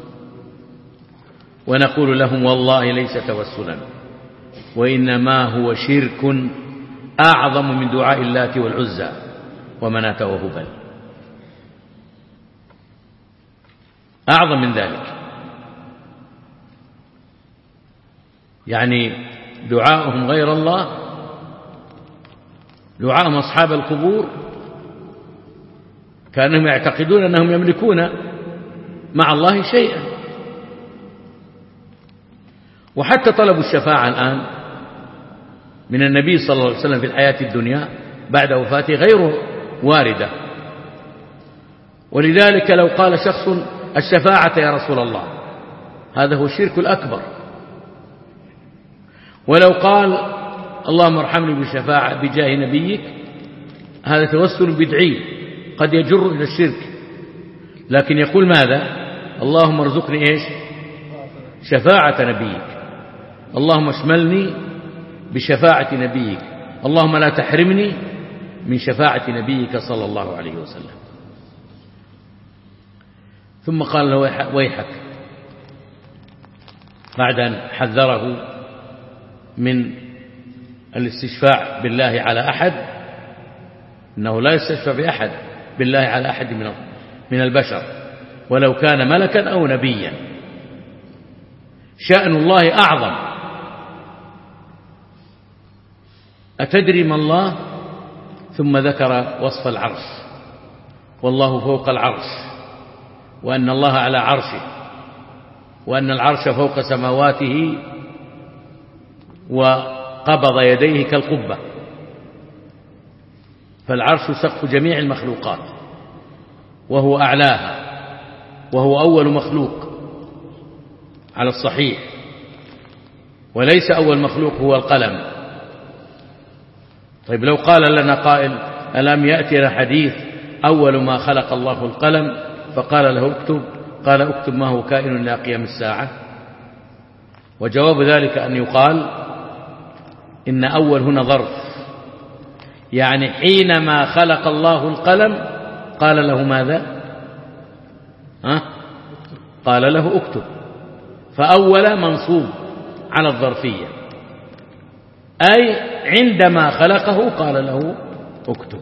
Speaker 2: ونقول لهم: والله ليس توسلا، وإنما هو شرك أعظم من دعاء اللات والعزى ومناة وهبل، أعظم من ذلك. يعني دعاءهم غير الله، دعاءهم أصحاب القبور، كانهم يعتقدون أنهم يملكون مع الله شيئا. وحتى طلبوا الشفاعة الآن من النبي صلى الله عليه وسلم في الحياة الدنيا بعد وفاته غير واردة. ولذلك لو قال شخص: الشفاعة يا رسول الله، هذا هو الشرك الأكبر. ولو قال: اللهم ارحمني بالشفاعة بجاه نبيك، هذا توسل بدعي قد يجر إلى الشرك. لكن يقول ماذا؟ اللهم ارزقني إيش؟ شفاعة نبيك، اللهم اشملني بشفاعة نبيك، اللهم لا تحرمني من شفاعة نبيك صلى الله عليه وسلم. ثم قال له: ويحك، بعد أن حذره من الاستشفاع بالله على أحد، إنه لا يستشفع بأحد بالله على أحد من البشر ولو كان ملكا أو نبيا، شأن الله أعظم. أتدري ما الله؟ ثم ذكر وصف العرش، والله فوق العرش، وأن الله على عرشه، وأن العرش فوق سماواته وقبض يديه كالقبة، فالعرش سقف جميع المخلوقات وهو أعلاها، وهو أول مخلوق على الصحيح، وليس أول مخلوق هو القلم. طيب لو قال لنا قائل ألم يأتنا حديث أول ما خلق الله القلم فقال له اكتب، قال اكتب ما هو كائن إلى قيام الساعة؟ وجواب ذلك أن يقال إن أول هنا ظرف، يعني حينما خلق الله القلم قال له ماذا؟ ها؟ قال له اكتب، فأول منصوب على الظرفية، أي عندما خلقه قال له اكتب،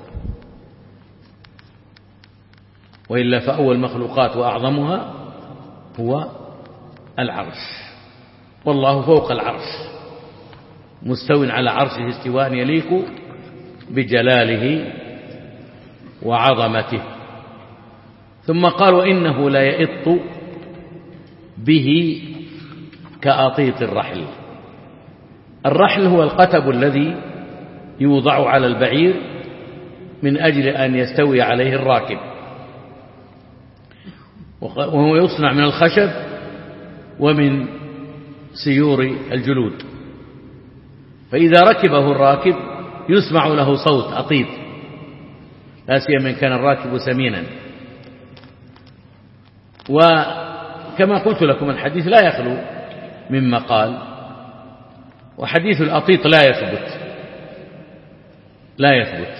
Speaker 2: وإلا فأول مخلوقات وأعظمها هو العرش، والله فوق العرش مستو على عرشه استواء يليق بجلاله وعظمته. ثم قال وإنه لا يئط به كأطيط الرحل. الرحل هو القتب الذي يوضع على البعير من أجل أن يستوي عليه الراكب، وهو يصنع من الخشب ومن سيور الجلود، فإذا ركبه الراكب يسمع له صوت أطيط، لا سيما إن كان الراكب سمينا. وكما قلت لكم الحديث لا يخلو من مقال، وحديث الأطيط لا يثبت لا يثبت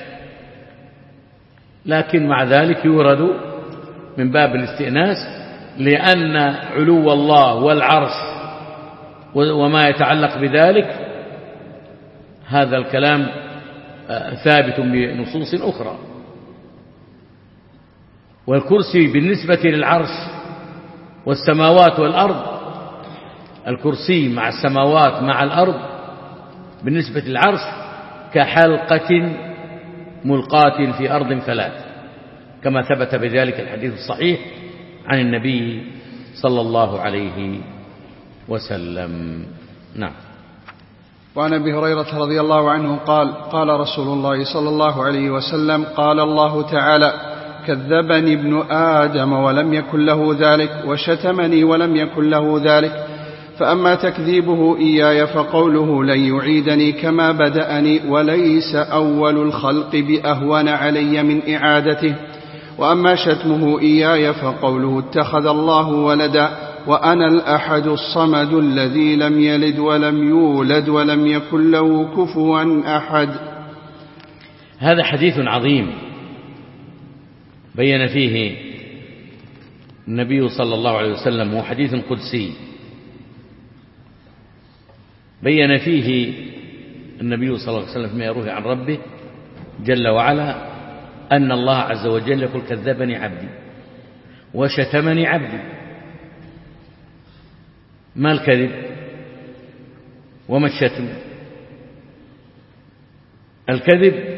Speaker 2: لكن مع ذلك يورد من باب الاستئناس، لأن علو الله والعرش وما يتعلق بذلك هذا الكلام ثابت بنصوص أخرى. والكرسي بالنسبة للعرش والسماوات والأرض، الكرسي مع السماوات مع الأرض بالنسبة للعرش كحلقة ملقاة في أرض فلات، كما ثبت بذلك الحديث الصحيح عن النبي صلى الله عليه وسلم. نعم.
Speaker 1: وعن أبي هريرة رضي الله عنه قال قال رسول الله صلى الله عليه وسلم قال الله تعالى كذبني ابن آدم ولم يكن له ذلك، وشتمني ولم يكن له ذلك، فأما تكذيبه إياي فقوله لن يعيدني كما بدأني، وليس أول الخلق بأهون علي من إعادته. وأما شتمه إياي فقوله اتخذ الله ولدا، وأنا الأحد الصمد الذي لم يلد ولم يولد ولم يكن له كفوا أحد.
Speaker 2: هذا حديث عظيم بين فيه النبي صلى الله عليه وسلم، هو حديث قدسي بين فيه النبي صلى الله عليه وسلم فيما يروي عن ربه جل وعلا أن الله عز وجل يقول كذبني عبدي وشتمني عبدي. ما الكذب وما الشتم؟ الكذب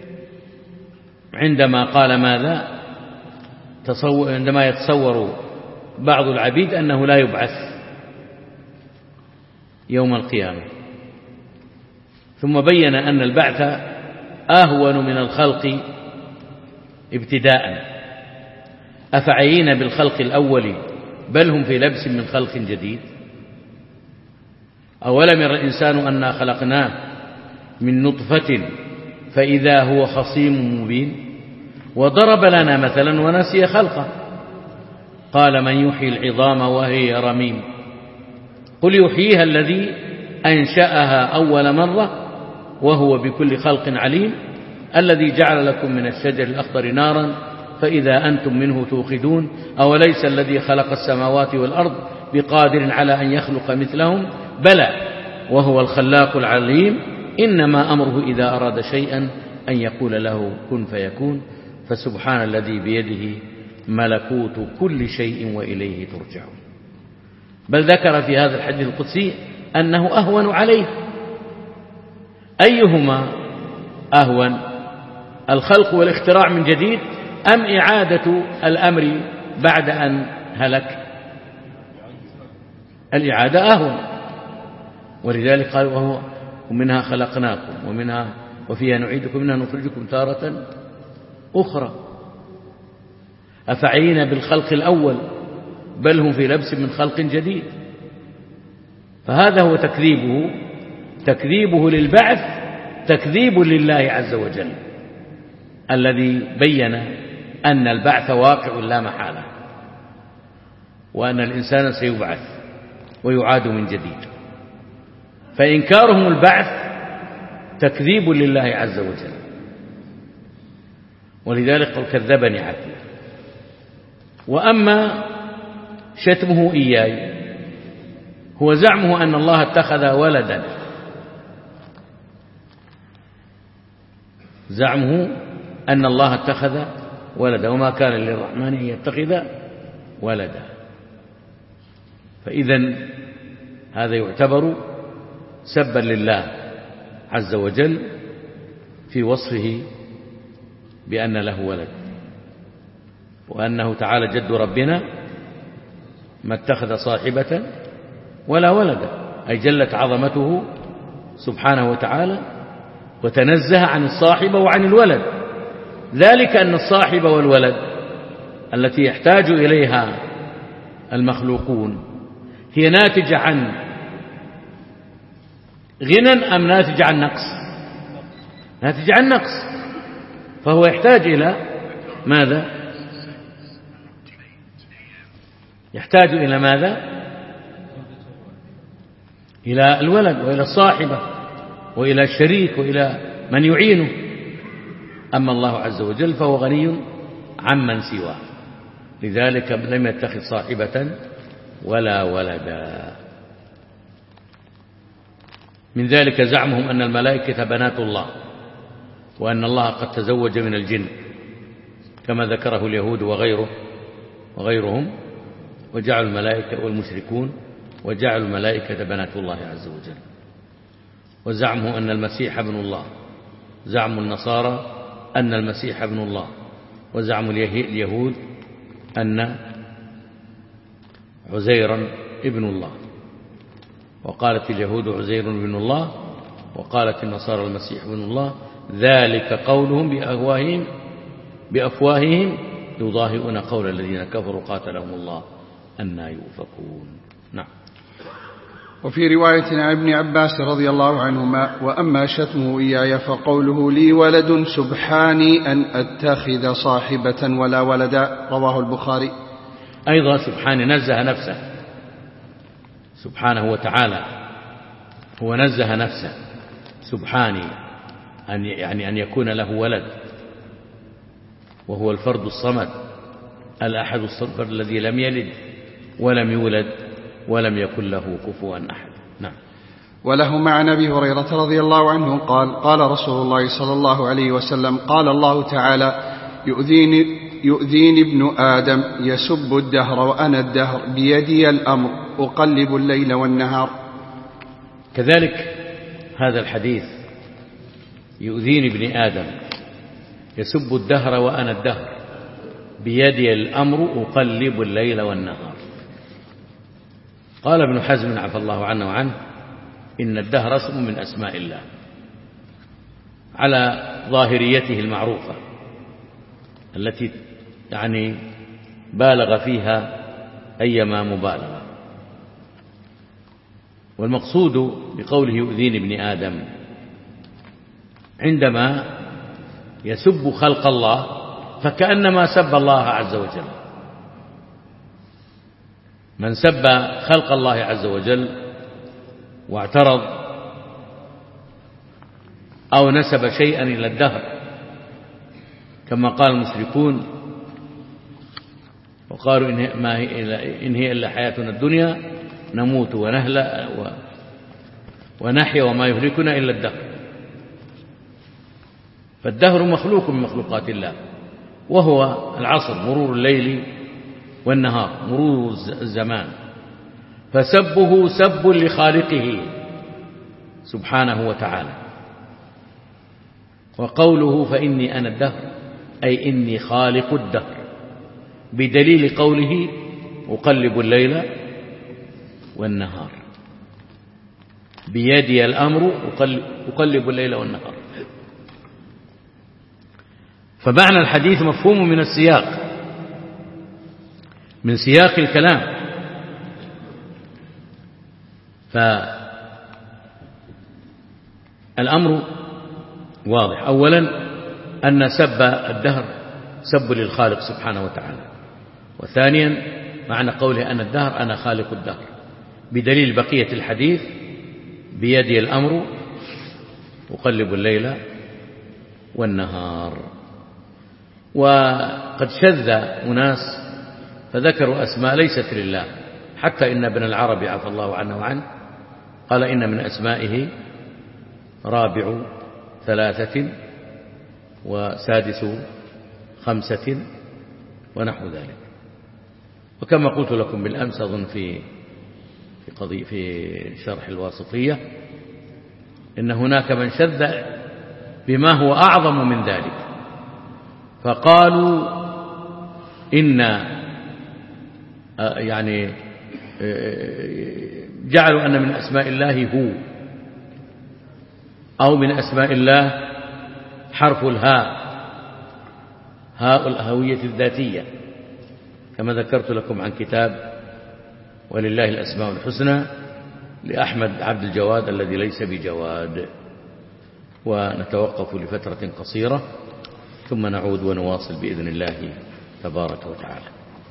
Speaker 2: عندما قال ماذا تصور، عندما يتصور بعض العبيد أنه لا يبعث يوم القيامة، ثم بين أن البعث أهون من الخلق ابتداء، أفعيين بالخلق الأول بل هم في لبس من خلق جديد. أولم ير الإنسان أنا خلقناه من نطفة فإذا هو خصيم مبين، وضرب لنا مثلا ونسي خلقه قال من يحيي العظام وهي رميم قل يحييها الذي أنشأها أول مرة وهو بكل خلق عليم الذي جعل لكم من الشجر الأخضر نارا فإذا أنتم منه توقدون أوليس الذي خلق السماوات والأرض بقادر على أن يخلق مثلهم، بلى وهو الخلاق العليم، إنما أمره إذا أراد شيئا أن يقول له كن فيكون. فسبحان الذي بيده ملكوت كل شيء وإليه ترجعون. بل ذكر في هذا الحديث القدسي أنه أهون عليه. أيهما أهون، الخلق والاختراع من جديد أم إعادة الأمر بعد أن هلك؟ الإعادة أهون، ولذلك قال وهو ومنها خلقناكم ومنها وفيها نعيدكم ومنها نخرجكم تارة أخرى. أفعينا بالخلق الأول بل هم في لبس من خلق جديد. فهذا هو تكذيبه، تكذيبه للبعث تكذيب لله عز وجل الذي بين أن البعث واقع لا محالة، وأن الإنسان سيبعث ويعاد من جديد. فإنكارهم البعث تكذيب لله عز وجل، ولذلك قال كذبني عبدي. وأما شتمه إياي هو زعمه أن الله اتخذ ولدا، زعمه أن الله اتخذ ولدا، وما كان للرحمن أن يتخذ ولدا. فإذا هذا يعتبر سبا لله عز وجل في وصفه بأن له ولد، وأنه تعالى جد ربنا ما اتخذ صاحبة ولا ولدا، أي جلت عظمته سبحانه وتعالى وتنزه عن الصاحب وعن الولد. ذلك أن الصاحب والولد التي يحتاج إليها المخلوقون هي ناتجة عن غنى أم ناتجة عن نقص؟ ناتجة عن نقص. فهو يحتاج إلى ماذا؟ يحتاج إلى ماذا؟ إلى الولد وإلى الصاحبة وإلى الشريك وإلى من يعينه. أما الله عز وجل فهو غني عمن سواه، لذلك لم يتخذ صاحبة ولا ولدا. من ذلك زعمهم أن الملائكة بنات الله، وأن الله قد تزوج من الجن كما ذكره اليهود وغيره وغيرهم، وجعلوا الملائكة والمشركون وجعلوا الملائكة بنات الله عز وجل. وزعموا أن المسيح ابن الله، زعموا النصارى أن المسيح ابن الله، وزعموا اليهود أن عزيرا ابن الله، وقالت اليهود عزير ابن الله، وقالت النصارى المسيح ابن الله. ذلك قولهم بأفواههم بأفواههم يضاهئون قول الذين كفروا قاتلهم الله أنى يؤفكون. نعم.
Speaker 1: وفي رواية عن ابن عباس رضي الله عنهما: وأما شتمه إياي فقوله لي ولد سبحاني أن أتخذ صاحبة ولا ولدا، رواه البخاري.
Speaker 2: أيضا سبحانه نزه نفسه سبحانه وتعالى، هو نزه نفسه سبحاني أن يعني أن يكون له ولد، وهو الفرد الصمد الأحد الصمد الذي لم يلد ولم يولد ولم يكن له كفوا أحد. نعم.
Speaker 1: وله مع أبي هريرة رضي الله عنه قال: قال رسول الله صلى الله عليه وسلم: قال الله تعالى: يؤذيني, يؤذيني ابن آدم يسب الدهر وأنا الدهر بيدي الأمر أقلب الليل والنهار.
Speaker 2: كذلك هذا الحديث: يؤذيني ابن آدم يسب الدهر وأنا الدهر بيدي الأمر أقلب الليل والنهار. قال ابن حزم عفى الله عنه وعنه: إن الدهر اسم من أسماء الله على ظاهريته المعروفة التي يعني بالغ فيها أيما مبالغة. والمقصود بقوله يؤذيني ابن آدم عندما يسب خلق الله فكأنما سب الله عز وجل. من سب خلق الله عز وجل واعترض أو نسب شيئا إلى الدهر كما قال المشركون: وقالوا إن هي, ما هي إلا إن هي إلا حياتنا الدنيا نموت ونهلا ونحيا وما يهلكنا إلا الدهر. فالدهر مخلوق من مخلوقات الله، وهو العصر، مرور الليل والنهار، مرور الزمان. فسبه سب لخالقه سبحانه وتعالى. وقوله فإني أنا الدهر أي إني خالق الدهر، بدليل قوله أقلب الليل والنهار، بيدي الأمر أقلب الليل والنهار. فمعنى الحديث مفهوم من السياق، من سياق الكلام. فالأمر واضح. أولا أن سب الدهر سب للخالق سبحانه وتعالى. وثانيا معنى قوله أنا الدهر أنا خالق الدهر، بدليل بقية الحديث بيدي الأمر أقلب الليل والنهار. وقد شذ أناس فذكروا أسماء ليست لله، حتى إن ابن العربي عفى الله عنه وعنه قال إن من أسمائه رابع ثلاثة وسادس خمسة ونحو ذلك. وكما قلت لكم بالأمس أظن في في قضية في شرح الواسطية إن هناك من شذ بما هو أعظم من ذلك، فقالوا إن يعني جعلوا أن من أسماء الله هو، أو من أسماء الله حرف الهاء، هاء الهوية الذاتية، كما ذكرت لكم عن كتاب ولله الأسماء الحسنى لأحمد عبد الجواد الذي ليس بجواد. ونتوقف لفترة قصيرة ثم نعود ونواصل بإذن الله تبارك وتعالى.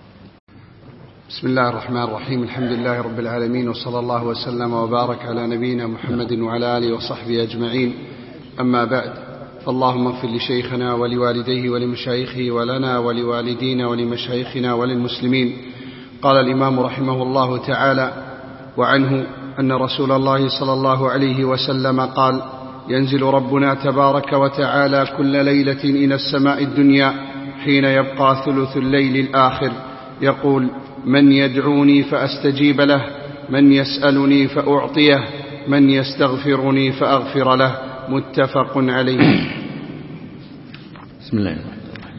Speaker 1: بسم الله الرحمن الرحيم. الحمد لله رب العالمين، وصلى الله وسلم وبارك على نبينا محمد وعلى آله وصحبه أجمعين. أما بعد، فاللهم اغفر لشيخنا ولوالديه ولمشايخه ولنا ولوالدينا ولمشايخنا وللمسلمين. قال الإمام رحمه الله تعالى: وعنه أن رسول الله صلى الله عليه وسلم قال: ينزل ربنا تبارك وتعالى كل ليلة إلى السماء الدنيا حين يبقى ثلث الليل الآخر، يقول: من يدعوني فأستجيب له، من يسألني فأعطيه، من يستغفرني فأغفر له. متفق عليه.
Speaker 2: بسم الله الرحمن الرحيم.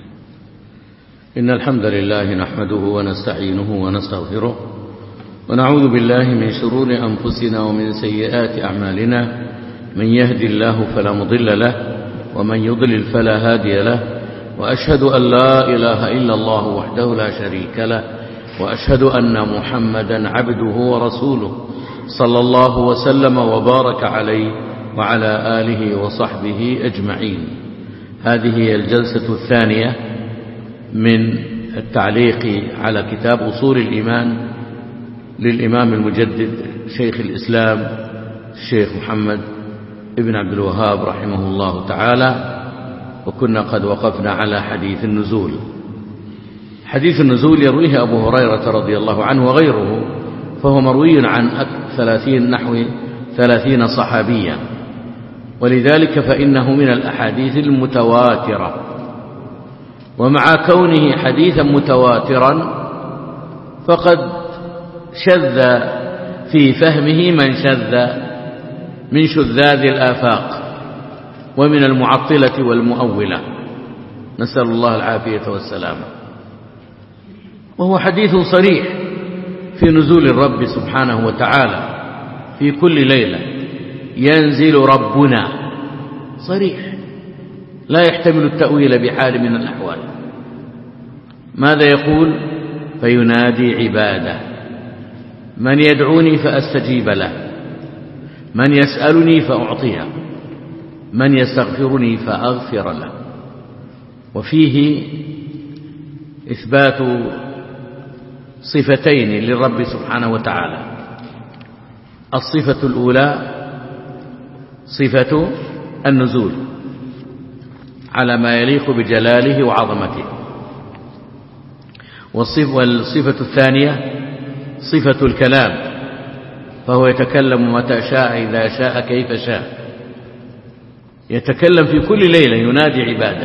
Speaker 2: إن الحمد لله نحمده ونستعينه ونستغفره، ونعوذ بالله من شرور أنفسنا ومن سيئات أعمالنا. من يهدي الله فلا مضل له، ومن يضلل فلا هادي له. وأشهد أن لا إله إلا الله وحده لا شريك له، وأشهد أن محمدا عبده ورسوله صلى الله وسلم وبارك عليه وعلى آله وصحبه أجمعين. هذه هي الجلسة الثانية من التعليق على كتاب أصول الإيمان للإمام المجدد شيخ الإسلام الشيخ محمد ابن عبد الوهاب رحمه الله تعالى. وكنا قد وقفنا على حديث النزول. حديث النزول يرويه أبو هريرة رضي الله عنه وغيره، فهو مروي عن ثلاثين نحو ثلاثين صحابيا، ولذلك فإنه من الأحاديث المتواترة. ومع كونه حديثا متواترا فقد شذ في فهمه من شذ من شذاذ الآفاق ومن المعطلة والمؤولة، نسأل الله العافية والسلامة. وهو حديث صريح في نزول الرب سبحانه وتعالى في كل ليلة. ينزل ربنا، صريح لا يحتمل التأويل بحال من الأحوال. ماذا يقول؟ فينادي عباده: من يدعوني فأستجيب له، من يسألني فأعطيه، من يستغفرني فأغفر له. وفيه إثبات صفتين للرب سبحانه وتعالى. الصفة الأولى صفة النزول على ما يليق بجلاله وعظمته، والصفة الثانية صفة الكلام، فهو يتكلم متى شاء إذا شاء كيف شاء، يتكلم في كل ليلة ينادي عباده.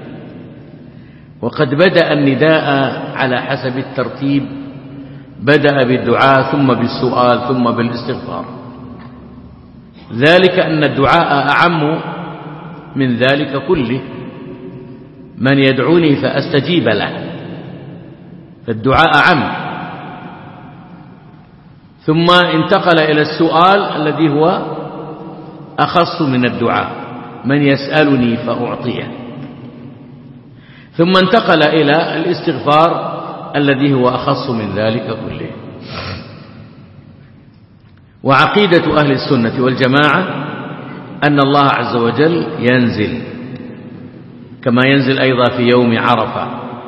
Speaker 2: وقد بدأ النداء على حسب الترتيب، بدأ بالدعاء ثم بالسؤال ثم بالاستغفار، ذلك أن الدعاء أعم من ذلك كله. من يدعوني فأستجيب له، فالدعاء أعم. ثم انتقل إلى السؤال الذي هو أخص من الدعاء، من يسألني فأعطيه. ثم انتقل إلى الاستغفار الذي هو أخص من ذلك كله. وعقيدة أهل السنة والجماعة أن الله عز وجل ينزل، كما ينزل أيضا في يوم عرفة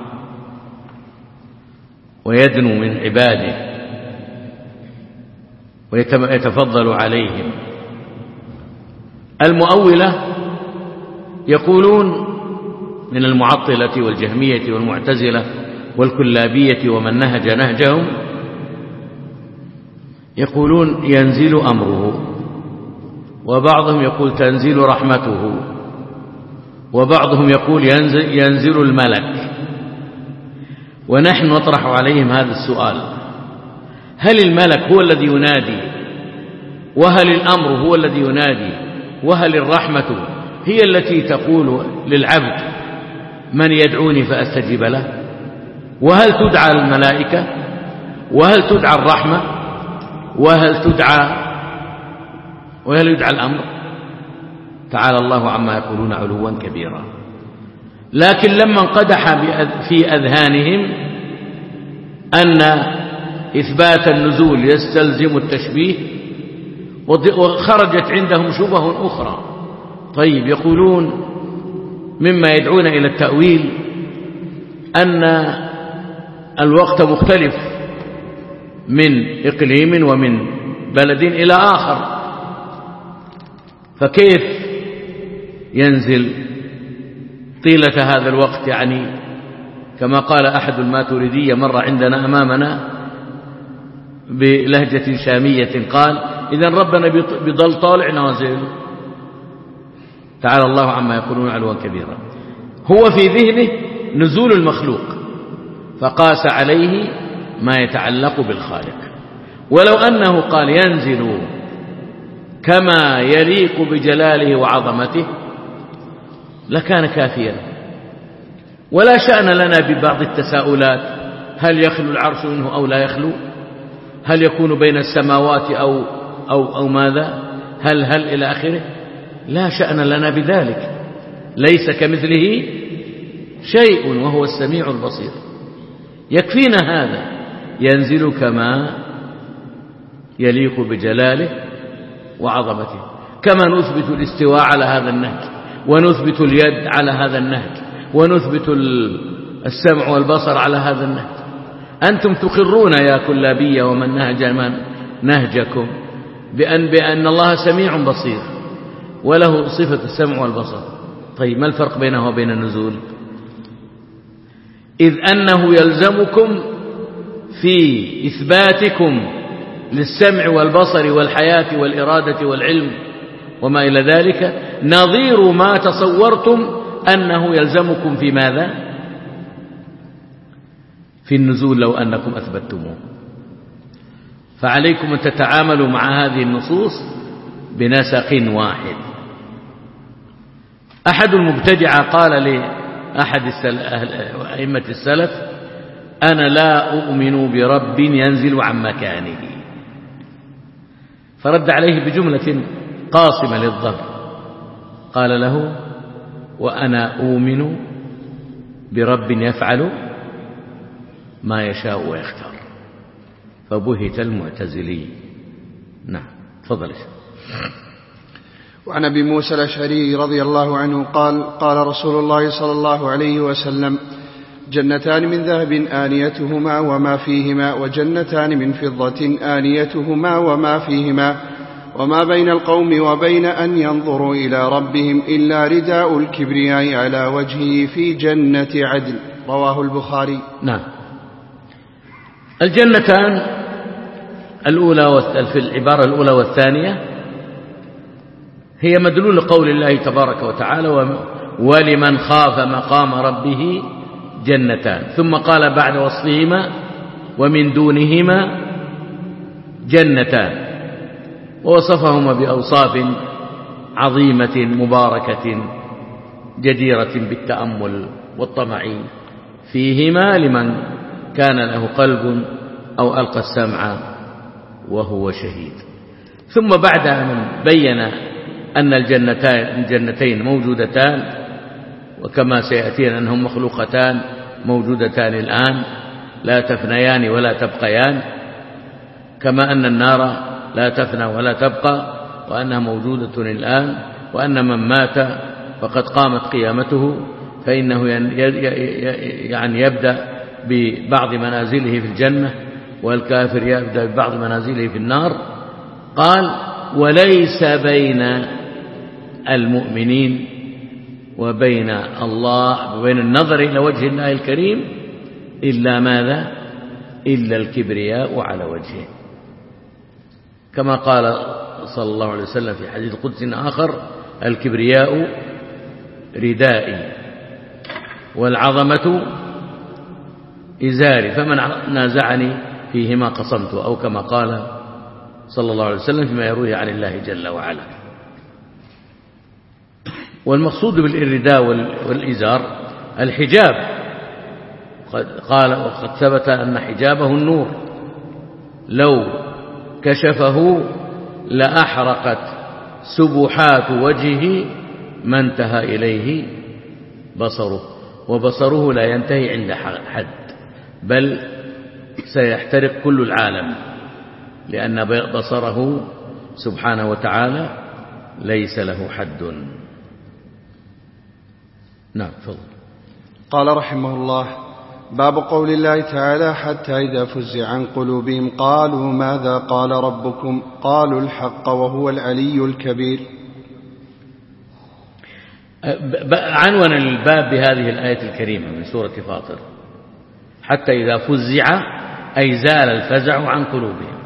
Speaker 2: ويدنو من عباده ويتفضل عليهم. المؤولة يقولون من المعطلة والجهمية والمعتزلة والكلابية ومن نهج نهجهم، يقولون ينزل أمره، وبعضهم يقول تنزل رحمته، وبعضهم يقول ينزل, ينزل الملك. ونحن نطرح عليهم هذا السؤال: هل الملك هو الذي ينادي؟ وهل الأمر هو الذي ينادي؟ وهل الرحمة هي التي تقول للعبد من يدعوني فأستجيب له؟ وهل تدعى الملائكة؟ وهل تدعى الرحمة؟ وهل تدعى وهل يدعى الأمر؟ تعالى الله عما يقولون علوا كبيرا. لكن لما انقدح في أذهانهم أن إثبات النزول يستلزم التشبيه، وخرجت عندهم شبه أخرى. طيب، يقولون مما يدعون إلى التأويل أن الوقت مختلف من إقليم ومن بلد إلى آخر، فكيف ينزل طيلة هذا الوقت؟ يعني كما قال أحد الماتريدية مر عندنا أمامنا بلهجة شامية، قال: إذن ربنا بضل طالع نازل. تعالى الله عما يقولون علوا كبيرا. هو في ذهنه نزول المخلوق، فقاس عليه ما يتعلق بالخالق. ولو أنه قال ينزل كما يليق بجلاله وعظمته لكان كافيا، ولا شأن لنا ببعض التساؤلات: هل يخلو العرش منه أو لا يخلو؟ هل يكون بين السماوات أو, أو, أو ماذا؟ هل هل إلى آخره؟ لا شأن لنا بذلك، ليس كمثله شيء وهو السميع البصير. يكفينا هذا، ينزل كما يليق بجلاله وعظمته. كما نثبت الاستواء على هذا النهج، ونثبت اليد على هذا النهج، ونثبت السمع والبصر على هذا النهج. أنتم تقرون يا كلابية ومن نهج من نهجكم بأن, بأن الله سميع بصير وله صفة السمع والبصر. طيب، ما الفرق بينه وبين النزول؟ إذ أنه يلزمكم في إثباتكم للسمع والبصر والحياة والإرادة والعلم وما إلى ذلك نظير ما تصورتم أنه يلزمكم في ماذا؟ في النزول، لو أنكم أثبتموه. فعليكم أن تتعاملوا مع هذه النصوص بنسق واحد. أحد المبتدعة قال لأحد أئمة السلف: أنا لا أؤمن برب ينزل عن مكانه. فرد عليه بجملة قاصمة للظهر، قال له: وأنا أؤمن برب يفعل ما يشاء ويختار. فبهت المعتزلي. نعم، تفضل.
Speaker 1: وعن أبي موسى الأشعري رضي الله عنه قال: قال رسول الله صلى الله عليه وسلم: جنتان من ذهب آنيتهما وما فيهما، وجنتان من فضة آنيتهما وما فيهما، وما بين القوم وبين أن ينظروا إلى ربهم إلا رداء الكبرياء على وجهه في جنة عدن. رواه البخاري.
Speaker 2: نعم. الجنتان الأولى في العبارة الأولى والثانية هي مدلول قول الله تبارك وتعالى ولمن خاف مقام ربه جنتان، ثم قال بعد وصفهما ومن دونهما جنتان، ووصفهما بأوصاف عظيمة مباركة جديرة بالتأمل والطمع فيهما لمن كان له قلب أو ألقى السمع وهو شهيد. ثم بعد أن بين أن الجنتين موجودتان، وكما سيأتينا أنهم مخلوقتان موجودتان الآن لا تفنيان ولا تبقيان، كما أن النار لا تفنى ولا تبقى وأنها موجودة الآن، وأن من مات فقد قامت قيامته فإنه يعني يبدأ ببعض منازله في الجنة والكافر يبدأ ببعض منازله في النار. قال وليس بين المؤمنين وبين الله وبين النظر إلى وجه الله الكريم إلا ماذا؟ إلا الكبرياء على وجهه، كما قال صلى الله عليه وسلم في حديث قدسي آخر الكبرياء ردائي والعظمة إزاري فمن نازعني فيهما قصمته، أو كما قال صلى الله عليه وسلم فيما يرويه عن الله جل وعلا. والمقصود بالإرداء والإزار الحجاب، قال وقد ثبت أن حجابه النور لو كشفه لأحرقت سبحات وجهه ما انتهى إليه بصره، وبصره لا ينتهي عند حد بل سيحترق كل العالم، لأن بصره سبحانه وتعالى ليس له حد. نعم فضل.
Speaker 1: قال رحمه الله باب قول الله تعالى حتى إذا فزع عن قلوبهم قالوا ماذا قال ربكم قالوا الحق وهو العلي الكبير.
Speaker 2: عنوان الباب بهذه الآية الكريمة من سورة فاطر حتى إذا فزع أي زال الفزع عن قلوبهم،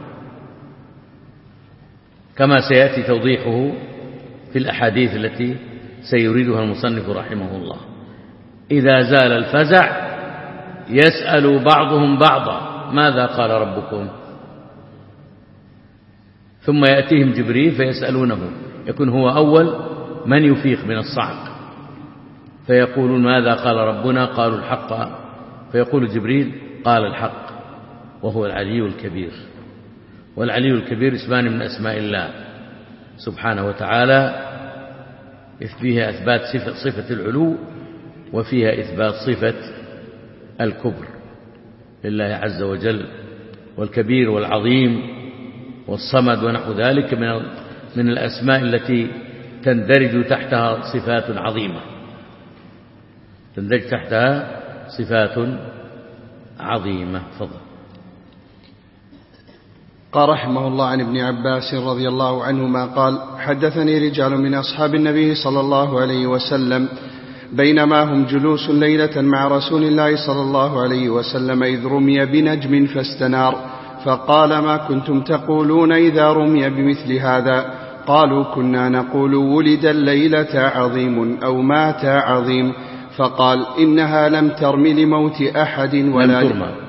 Speaker 2: كما سيأتي توضيحه في الأحاديث التي سيريدها المصنف رحمه الله. إذا زال الفزع يسأل بعضهم بعضا ماذا قال ربكم، ثم يأتيهم جبريل فيسألونه، يكون هو أول من يفيق من الصعق فيقولون ماذا قال ربنا قالوا الحق، فيقول جبريل قال الحق وهو العلي الكبير. والعلي الكبير اسمان من أسماء الله سبحانه وتعالى، فيها إثبات صفة, صفة العلو وفيها إثبات صفة الكبر لله عز وجل، والكبير والعظيم والصمد ونحو ذلك من من الأسماء التي تندرج تحتها صفات عظيمة تندرج تحتها صفات عظيمة. فضل.
Speaker 1: قال رحمه الله عن ابن عباس رضي الله عنهما قال حدثني رجال من أصحاب النبي صلى الله عليه وسلم بينما هم جلوس ليلة مع رسول الله صلى الله عليه وسلم إذ رمي بنجم فاستنار، فقال ما كنتم تقولون إذا رمي بمثل هذا؟ قالوا كنا نقول ولد الليلة عظيم أو مات عظيم. فقال إنها لم ترم لموت أحد ولا
Speaker 2: لم ترمى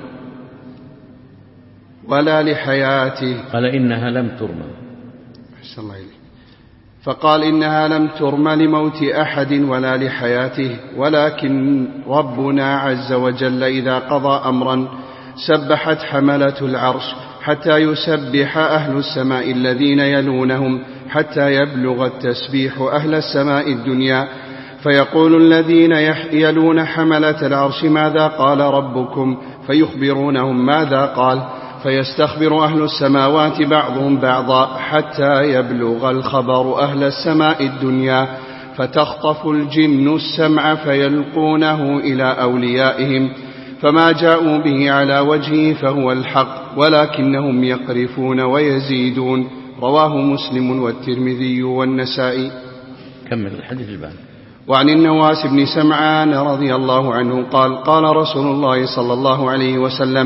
Speaker 1: ولا لحياته.
Speaker 2: قال إنها لم ترمى.
Speaker 1: أحسن الله إليك. فقال إنها لم ترم لموت أحد ولا لحياته، ولكن ربنا عز وجل إذا قضى أمرا سبحت حملة العرش حتى يسبح أهل السماء الذين يلونهم حتى يبلغ التسبيح أهل السماء الدنيا، فيقول الذين يلون حملة العرش ماذا قال ربكم؟ فيخبرونهم ماذا قال، فيستخبر أهل السماوات بعضهم بعضا حتى يبلغ الخبر أهل السماء الدنيا، فتخطف الجن السمع فيلقونه إلى أوليائهم، فما جاءوا به على وجهه فهو الحق ولكنهم يقرفون ويزيدون. رواه مسلم والترمذي والنسائي.
Speaker 2: كمل الحديث الباب.
Speaker 1: وعن النواس بن سمعان رضي الله عنه قال قال رسول الله صلى الله عليه وسلم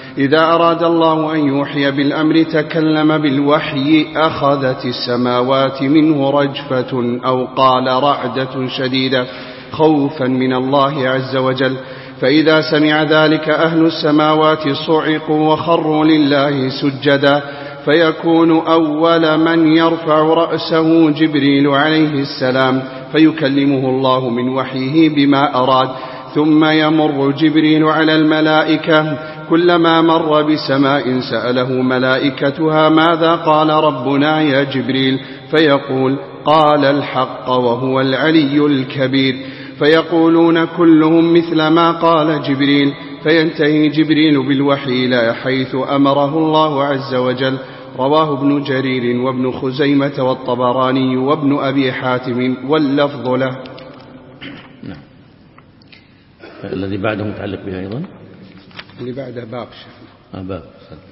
Speaker 1: إذا أراد الله أن يوحي بالأمر تكلم بالوحي أخذت السماوات منه رجفة أو قال رعدة شديدة خوفا من الله عز وجل، فإذا سمع ذلك أهل السماوات صعقوا وخروا لله سجدا، فيكون أول من يرفع رأسه جبريل عليه السلام فيكلمه الله من وحيه بما أراد، ثم يمر جبريل على الملائكة، كلما مر بسماء سأله ملائكتها ماذا قال ربنا يا جبريل، فيقول قال الحق وهو العلي الكبير، فيقولون كلهم مثل ما قال جبريل، فينتهي جبريل بالوحي إلى حيث أمره الله عز وجل. رواه ابن جرير وابن خزيمة والطبراني وابن أبي حاتم واللفظ له.
Speaker 2: نعم. الذي بعده متعلق بها أيضا،
Speaker 1: اللي بعده باب شيخنا.
Speaker 2: آه باب.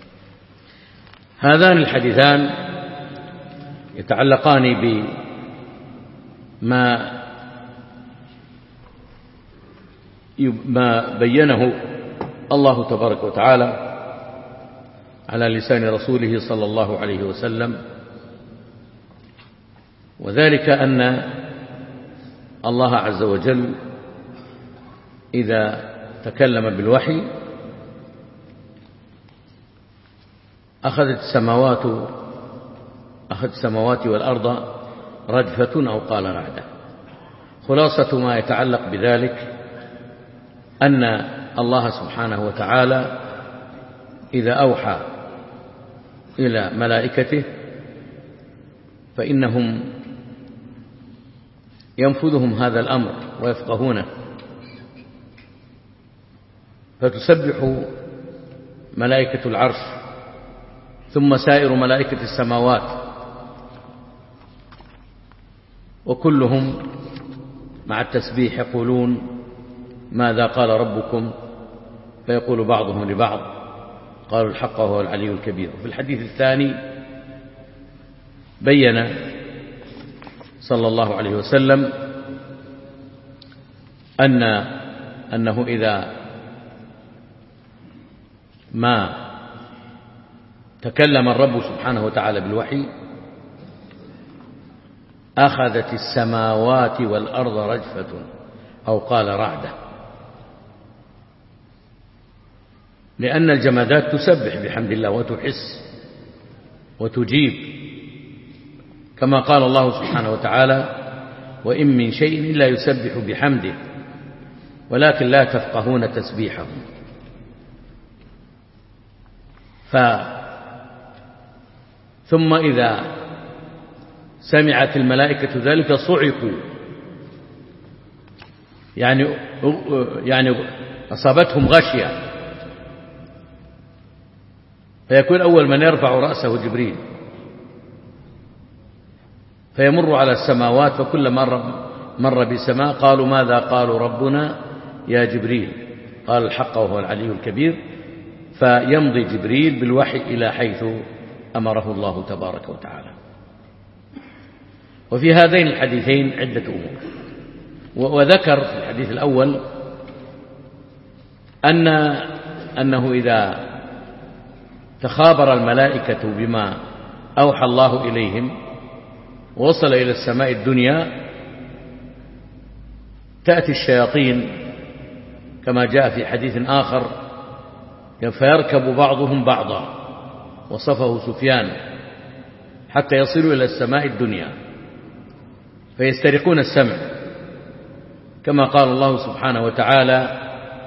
Speaker 2: هذان الحديثان يتعلقان بما ما بينه الله تبارك وتعالى على لسان رسوله صلى الله عليه وسلم، وذلك أن الله عز وجل إذا تكلم بالوحي أخذت السماوات أخذت السماوات والأرض رجفة أو قال رعدة. خلاصة ما يتعلق بذلك أن الله سبحانه وتعالى إذا أوحى إلى ملائكته فإنهم ينفذهم هذا الأمر ويفقهونه، فتسبح ملائكة العرش ثم سائر ملائكة السماوات، وكلهم مع التسبيح يقولون ماذا قال ربكم، فيقول بعضهم لبعض قالوا الحق وهو العلي الكبير. في الحديث الثاني بين صلى الله عليه وسلم أن أنه إذا ما تكلم الرب سبحانه وتعالى بالوحي أخذت السماوات والأرض رجفة أو قال رعدة، لأن الجمادات تسبح بحمد الله وتحس وتجيب، كما قال الله سبحانه وتعالى وإن من شيء إلا يسبح بحمده ولكن لا تفقهون تسبيحهم. ف ثم إذا سمعت الملائكة ذلك صعقوا، يعني يعني أصابتهم غشية، فيكون أول من يرفع رأسه جبريل فيمر على السماوات، فكل مر مر بسماء قالوا ماذا قالوا ربنا يا جبريل، قال الحق وهو العلي الكبير، فيمضي جبريل بالوحي إلى حيث أمره الله تبارك وتعالى. وفي هذين الحديثين عدة أمور، وذكر في الحديث الأول أن أنه إذا تخابر الملائكة بما أوحى الله إليهم ووصل إلى السماء الدنيا تأتي الشياطين كما جاء في حديث آخر فيركب بعضهم بعضا، وصفه سفيان، حتى يصلوا إلى السماء الدنيا فيسترقون السمع، كما قال الله سبحانه وتعالى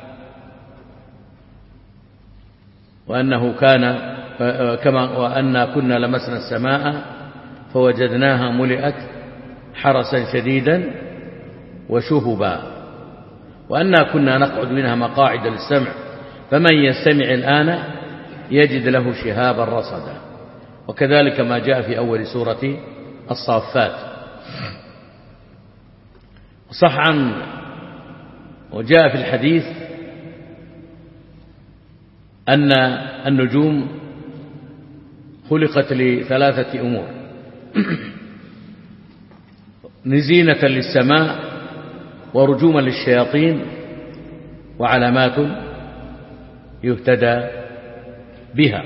Speaker 2: وأنه كان كما وأنا كنا لمسنا السماء فوجدناها ملئت حرسا شديدا وشهبا، وأنا كنا نقعد منها مقاعد للسمع فمن يستمع الآن يجد له شهابا رصدا، وكذلك ما جاء في أول سورة الصافات. صح عن وجاء في الحديث أن النجوم خلقت لثلاثة أمور: نزينة للسماء، ورجوما للشياطين، وعلامات يهتدى بها،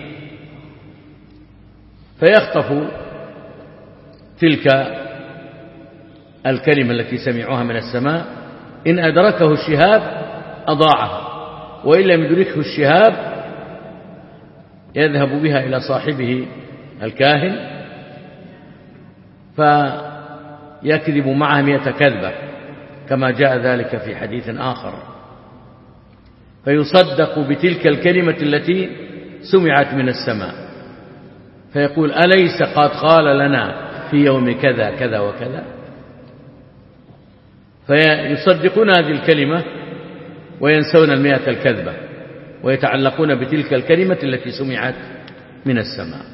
Speaker 2: فيخطف تلك الكلمة التي سمعوها من السماء، إن أدركه الشهاب أضاعها، وإن لم يدركه الشهاب يذهب بها إلى صاحبه الكاهن فيكذب معها مئة كذبة، كما جاء ذلك في حديث آخر، فيصدق بتلك الكلمة التي سمعت من السماء، فيقول أليس قد قال لنا في يوم كذا كذا وكذا؟ فيصدقون هذه الكلمة وينسون المئة الكذبة، ويتعلقون بتلك الكلمة التي سمعت من السماء.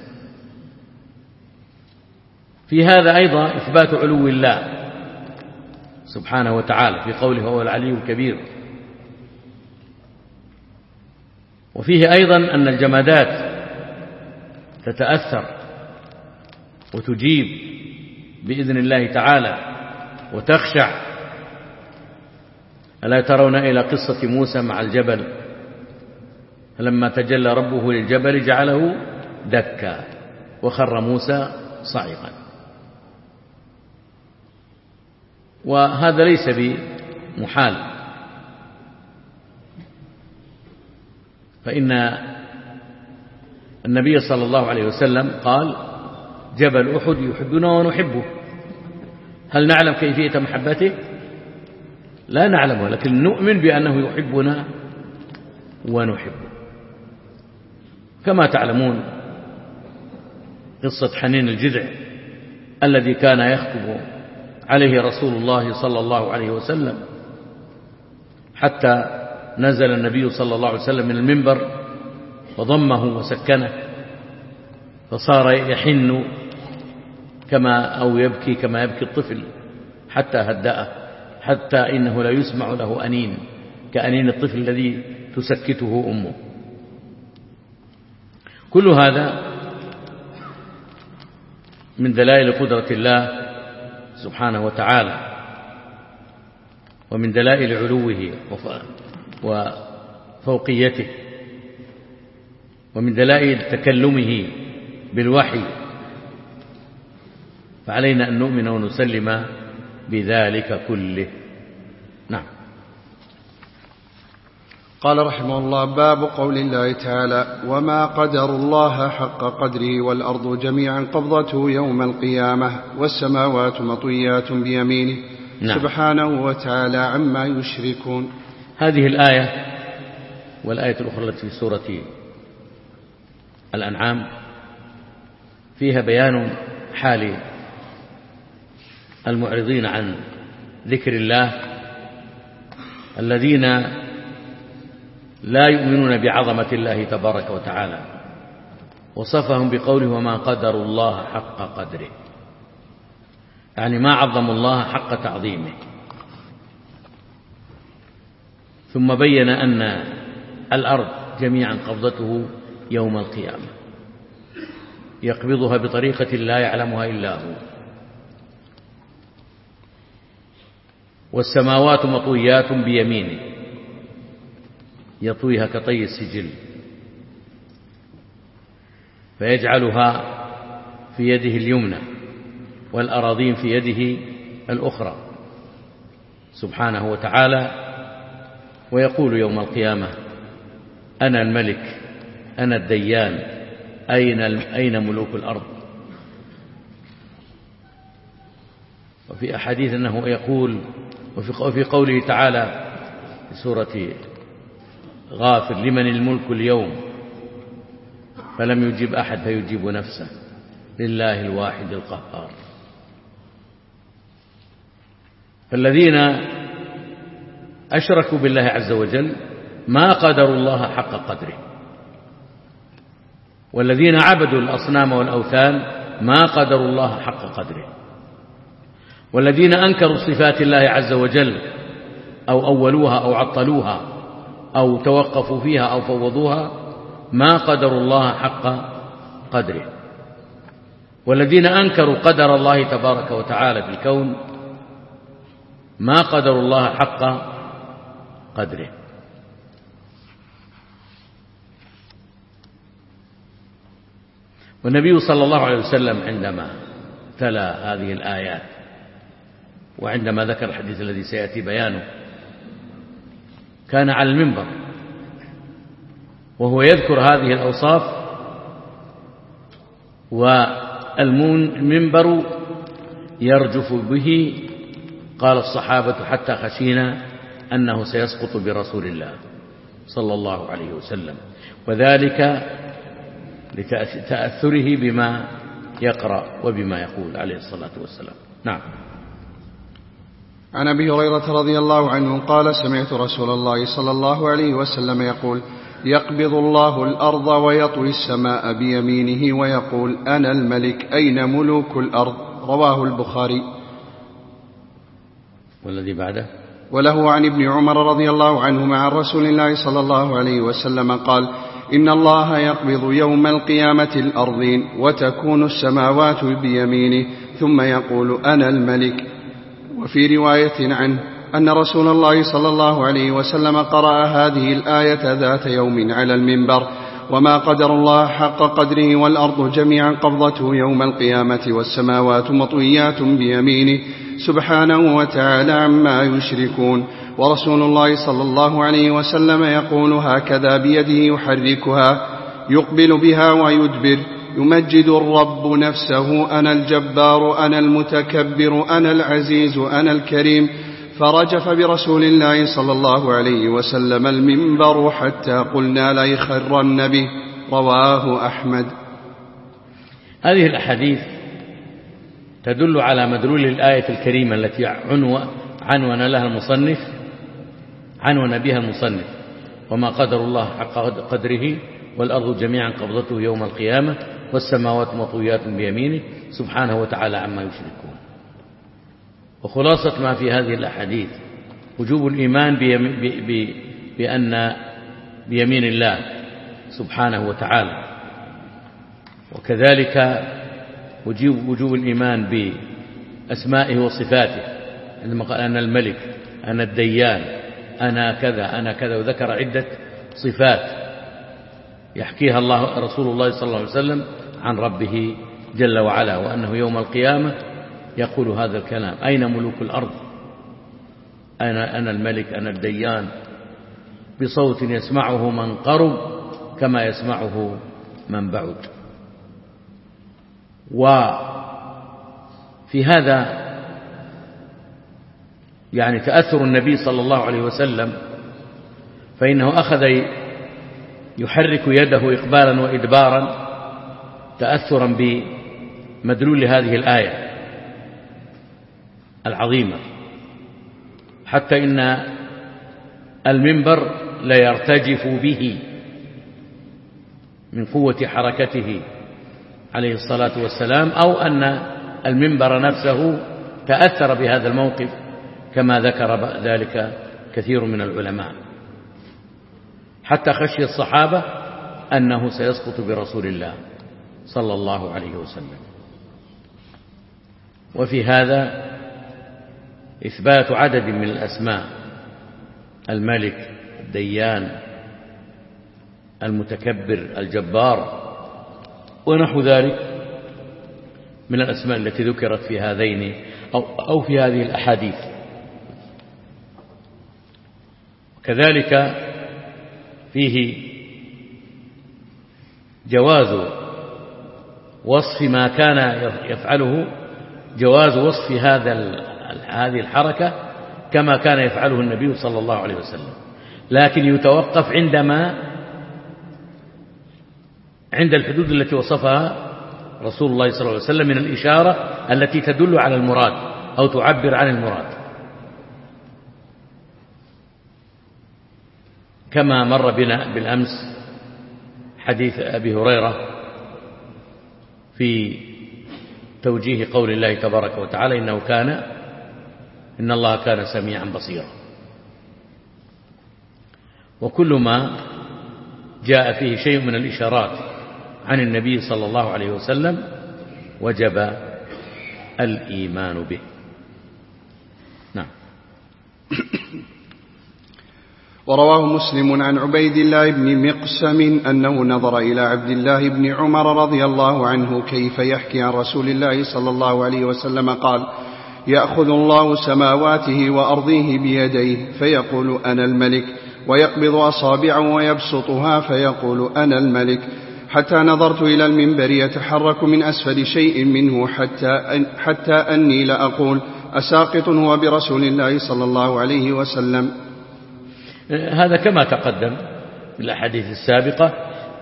Speaker 2: في هذا أيضا إثبات علو الله سبحانه وتعالى في قوله هو العلي الكبير. وفيه أيضا أن الجمادات تتأثر وتجيب بإذن الله تعالى وتخشع. ألا ترون إلى قصة موسى مع الجبل فلما تجلى ربه للجبل جعله دكا وخر موسى صعقا. وهذا ليس بمحال، فإن النبي صلى الله عليه وسلم قال جبل أحد يحبنا ونحبه. هل نعلم كيفية محبته؟ لا نعلمه، لكن نؤمن بأنه يحبنا ونحبه. كما تعلمون قصة حنين الجذع الذي كان يخطب عليه رسول الله صلى الله عليه وسلم، حتى نزل النبي صلى الله عليه وسلم من المنبر وضمه وسكنه، فصار يحن كما أو يبكي كما يبكي الطفل حتى هدأه، حتى إنه لا يسمع له أنين كأنين الطفل الذي تسكته أمه. كل هذا من دلائل قدرة الله سبحانه وتعالى، ومن دلائل علوه وفوقيته، ومن دلائل تكلمه بالوحي، فعلينا أن نؤمن ونسلم بذلك كله. نعم.
Speaker 1: قال رحمه الله: باب قول الله تعالى: وما قدر الله حق قدره والأرض جميعا قبضته يوم القيامة والسماوات مطويات بيمينه. نعم. سبحانه وتعالى عما يشركون.
Speaker 2: هذه الآية والآية الأخرى التي في سورة الأنعام فيها بيان حال المعرضين عن ذكر الله الذين لا يؤمنون بعظمة الله تبارك وتعالى، وصفهم بقوله: وما قدروا الله حق قدره، يعني ما عظموا الله حق تعظيمه. ثم بين أن الأرض جميعا قبضته يوم القيامة، يقبضها بطريقة لا يعلمها إلا هو، والسماوات مطويات بيمينه، يطويها كطي السجل فيجعلها في يده اليمنى والأراضين في يده الأخرى سبحانه وتعالى، ويقول يوم القيامة: أنا الملك، أنا الديان، أين أين ملوك الأرض؟ وفي أحاديث أنه يقول، وفي قوله تعالى في سورة غافر: لمن الملك اليوم؟ فلم يجب أحد فيجيب نفسه: لله الواحد القهار. فالذين أشركوا بالله عز وجل ما قدروا الله حق قدره، والذين عبدوا الأصنام والأوثان ما قدروا الله حق قدره، والذين أنكروا صفات الله عز وجل أو أولوها أو عطلوها أو توقفوا فيها أو فوضوها ما قدروا الله حق قدره، والذين أنكروا قدر الله تبارك وتعالى في الكون ما قدروا الله حق قدره. والنبي صلى الله عليه وسلم عندما تلا هذه الآيات وعندما ذكر الحديث الذي سيأتي بيانه كان على المنبر وهو يذكر هذه الأوصاف، والمنبر يرجف به. قال الصحابة حتى خشينا أنه سيسقط برسول الله صلى الله عليه وسلم، وذلك لتأثره بما يقرأ وبما يقول عليه الصلاة والسلام. نعم.
Speaker 1: عن أبي هريرة رضي الله عنه قال سمعت رسول الله صلى الله عليه وسلم يقول يقبض الله الأرض ويطوي السماء بيمينه ويقول أنا الملك أين ملوك الأرض؟ رواه البخاري.
Speaker 2: والذي بعده
Speaker 1: وله عن ابن عمر رضي الله عنهما عن رسول الله صلى الله عليه وسلم قال إن الله يقبض يوم القيامة الأرضين وتكون السماوات بيمينه ثم يقول أنا الملك. وفي رواية عنه أن رسول الله صلى الله عليه وسلم قرأ هذه الآية ذات يوم على المنبر وما قدر الله حق قدره والأرض جميعا قبضته يوم القيامة والسماوات مطويات بيمينه سبحانه وتعالى عما يشركون. ورسول الله صلى الله عليه وسلم يقول هكذا بيده يحركها يقبل بها ويدبر يمجد الرب نفسه أنا الجبار أنا المتكبر أنا العزيز أنا الكريم. فرجف برسول الله صلى الله عليه وسلم المنبر حتى قلنا ليخرن به. رواه أحمد.
Speaker 2: هذه الأحاديث تدل على مدلول الآية الكريمة التي عنون لها المصنف عنون بها المصنف وما قدر الله حق قدره والأرض جميعا قبضته يوم القيامة والسماوات مطويات بيمينه سبحانه وتعالى عما يشركون. وخلاصة ما في هذه الأحاديث وجوب الإيمان بأن بيمين الله سبحانه وتعالى، وكذلك وجوب, وجوب الإيمان بأسمائه وصفاته عندما قال أنا الملك أنا الديان أنا كذا أنا كذا، وذكر عدة صفات يحكيها الله رسول الله صلى الله عليه وسلم عن ربه جل وعلا، وأنه يوم القيامة يقول هذا الكلام أين ملوك الأرض أنا, أنا الملك أنا الديان بصوت يسمعه من قرب كما يسمعه من بعد. وفي هذا يعني تأثر النبي صلى الله عليه وسلم، فإنه أخذ يحرك يده إقبالا وإدبارا تأثرا بمدلول هذه الآية العظيمة، حتى إن المنبر ليرتجف به من قوة حركته عليه الصلاة والسلام، أو أن المنبر نفسه تأثر بهذا الموقف كما ذكر ذلك كثير من العلماء، حتى خشي الصحابة أنه سيسقط برسول الله صلى الله عليه وسلم. وفي هذا إثبات عدد من الأسماء الملك الديان المتكبر الجبار ونحو ذلك من الأسماء التي ذكرت في هذين أو, أو في هذه الأحاديث. كذلك فيه جواز وصف ما كان يفعله جواز وصف هذا هذه الحركة كما كان يفعله النبي صلى الله عليه وسلم، لكن يتوقف عندما عند الحدود التي وصفها رسول الله صلى الله عليه وسلم من الإشارة التي تدل على المراد أو تعبر عن المراد، كما مر بنا بالأمس حديث أبي هريرة في توجيه قول الله تبارك وتعالى إنه كان إن الله كان سميعا بصيرا. وكل ما جاء فيه شيء من الإشارات عن النبي صلى الله عليه وسلم وجب الإيمان به. نعم.
Speaker 1: ورواه مسلم عن عبيد الله بن مقسم أنه نظر إلى عبد الله بن عمر رضي الله عنه كيف يحكي عن رسول الله صلى الله عليه وسلم قال: يأخذ الله سماواته وأرضيه بيديه فيقول أنا الملك، ويقبض أصابعه ويبسطها فيقول أنا الملك، حتى نظرت إلى المنبر يتحرك من أسفل شيء منه حتى, أن حتى أني لأقول أساقط هو برسول الله صلى الله عليه وسلم.
Speaker 2: هذا كما تقدم في الأحاديث السابقة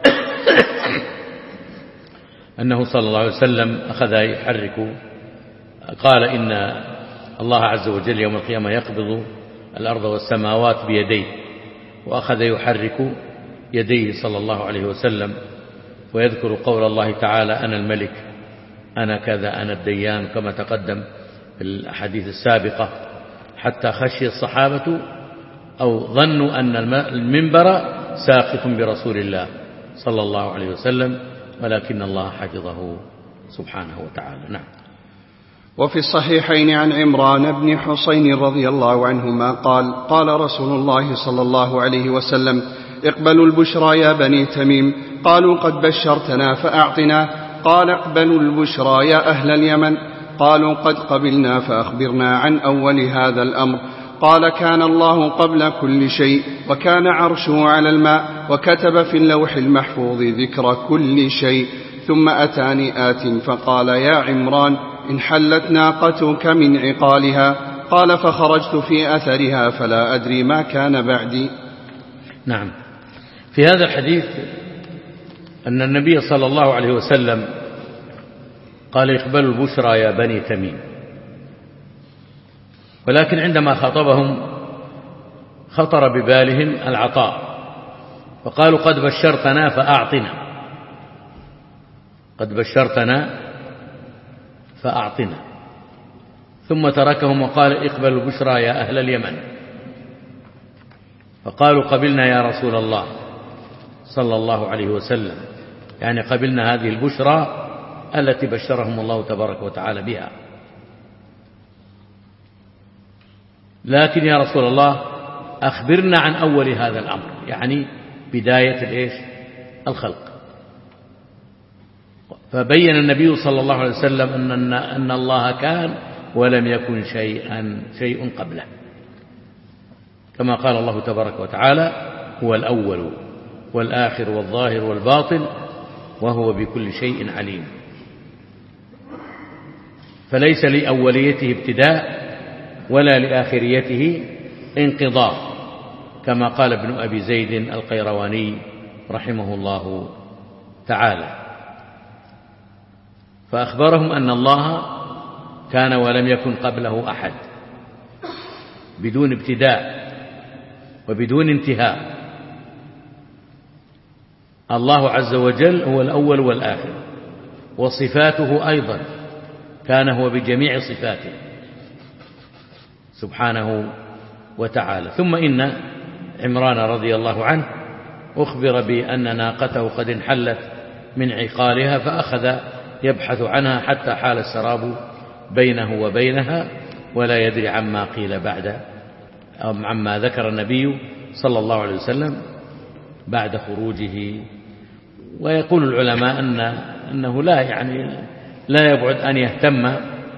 Speaker 2: أنه صلى الله عليه وسلم أخذ يحرك، قال إن الله عز وجل يوم القيامة يقبض الأرض والسماوات بيديه، وأخذ يحرك يديه صلى الله عليه وسلم، ويذكر قول الله تعالى أنا الملك أنا كذا أنا الديان كما تقدم في الأحاديث السابقة، حتى خشي الصحابة أو ظنوا أن المنبر ساقط برسول الله صلى الله عليه وسلم، ولكن الله حفظه سبحانه وتعالى. نعم.
Speaker 1: وفي الصحيحين عن عمران بن حسين رضي الله عنهما قال: قال رسول الله صلى الله عليه وسلم: اقبلوا البشرى يا بني تميم. قالوا: قد بشرتنا فأعطنا. قال: اقبلوا البشرى يا أهل اليمن. قالوا: قد قبلنا فأخبرنا عن أول هذا الأمر. قال: كان الله قبل كل شيء، وكان عرشه على الماء، وكتب في اللوح المحفوظ ذكر كل شيء. ثم أتاني آت فقال: يا عمران انحلت ناقتك من عقالها. قال: فخرجت في أثرها فلا أدري ما كان بعدي.
Speaker 2: نعم. في هذا الحديث أن النبي صلى الله عليه وسلم قال: اقبلوا البشرى يا بني تميم، ولكن عندما خاطبهم خطر ببالهم العطاء، فقالوا: قد بشرتنا فأعطنا، قد بشرتنا فأعطنا. ثم تركهم وقال: اقبلوا البشرى يا أهل اليمن. فقالوا: قبلنا يا رسول الله صلى الله عليه وسلم، يعني قبلنا هذه البشرى التي بشرهم الله تبارك وتعالى بها، لكن يا رسول الله أخبرنا عن أول هذا الأمر، يعني بداية الإيش؟ الخلق. فبين النبي صلى الله عليه وسلم أن, أن الله كان ولم يكن شيئا شيء قبله، كما قال الله تبارك وتعالى: هو الأول والآخر والظاهر والباطن وهو بكل شيء عليم. فليس لأوليته ابتداء ولا لآخريته انقضاء، كما قال ابن أبي زيد القيرواني رحمه الله تعالى. فأخبرهم أن الله كان ولم يكن قبله أحد، بدون ابتداء وبدون انتهاء. الله عز وجل هو الأول والآخر، وصفاته أيضا كان هو بجميع صفاته سبحانه وتعالى. ثم إن عمران رضي الله عنه أخبر بأن ناقته قد انحلت من عقالها، فأخذ يبحث عنها حتى حال السراب بينه وبينها، ولا يدري عما قيل بعد أو عما ذكر النبي صلى الله عليه وسلم بعد خروجه. ويقول العلماء أن أنه لا يعني لا يبعد أن يهتم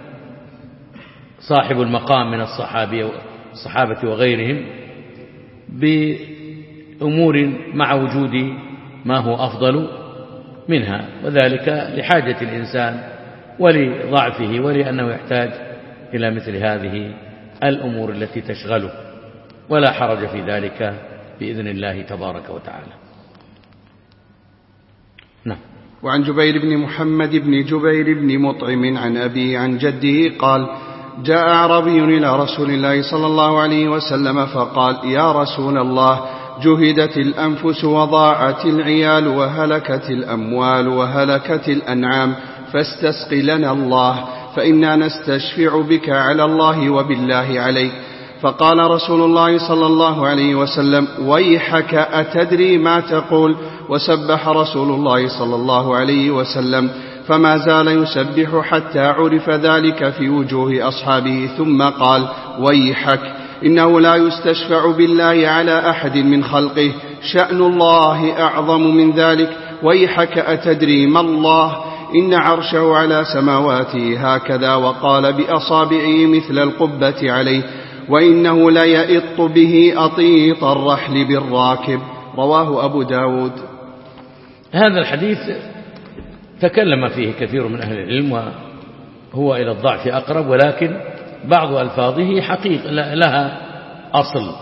Speaker 2: صاحب المقام من الصحابة وغيرهم بأمور مع وجود ما هو أفضل منها، وذلك لحاجة الإنسان ولضعفه ولأنه يحتاج إلى مثل هذه الأمور التي تشغله، ولا حرج في ذلك بإذن الله تبارك وتعالى. نعم.
Speaker 1: وعن جبير بن محمد بن جبير بن مطعم عن أبيه عن جده قال: جاء أعرابي إلى رسول الله صلى الله عليه وسلم فقال: يا رسول الله، جهدت الأنفس وضاعت العيال وهلكت الأموال وهلكت الأنعام، فاستسق لنا الله، فإنا نستشفع بك على الله وبالله عليك. فقال رسول الله صلى الله عليه وسلم: ويحك، أتدري ما تقول؟ وسبح رسول الله صلى الله عليه وسلم، فما زال يسبح حتى عرف ذلك في وجوه أصحابه، ثم قال: ويحك، إنه لا يستشفع بالله على أحد من خلقه، شأن الله أعظم من ذلك. ويحك أتدري ما الله؟ إن عرشه على سماواته هكذا، وقال بأصابعه مثل القبة عليه، وإنه ليئط به أطيط الرحل بالراكب. رواه أبو داود.
Speaker 2: هذا الحديث تكلم فيه كثير من أهل العلم وهو إلى الضعف أقرب، ولكن بعض ألفاظه حقيقة لها أصل.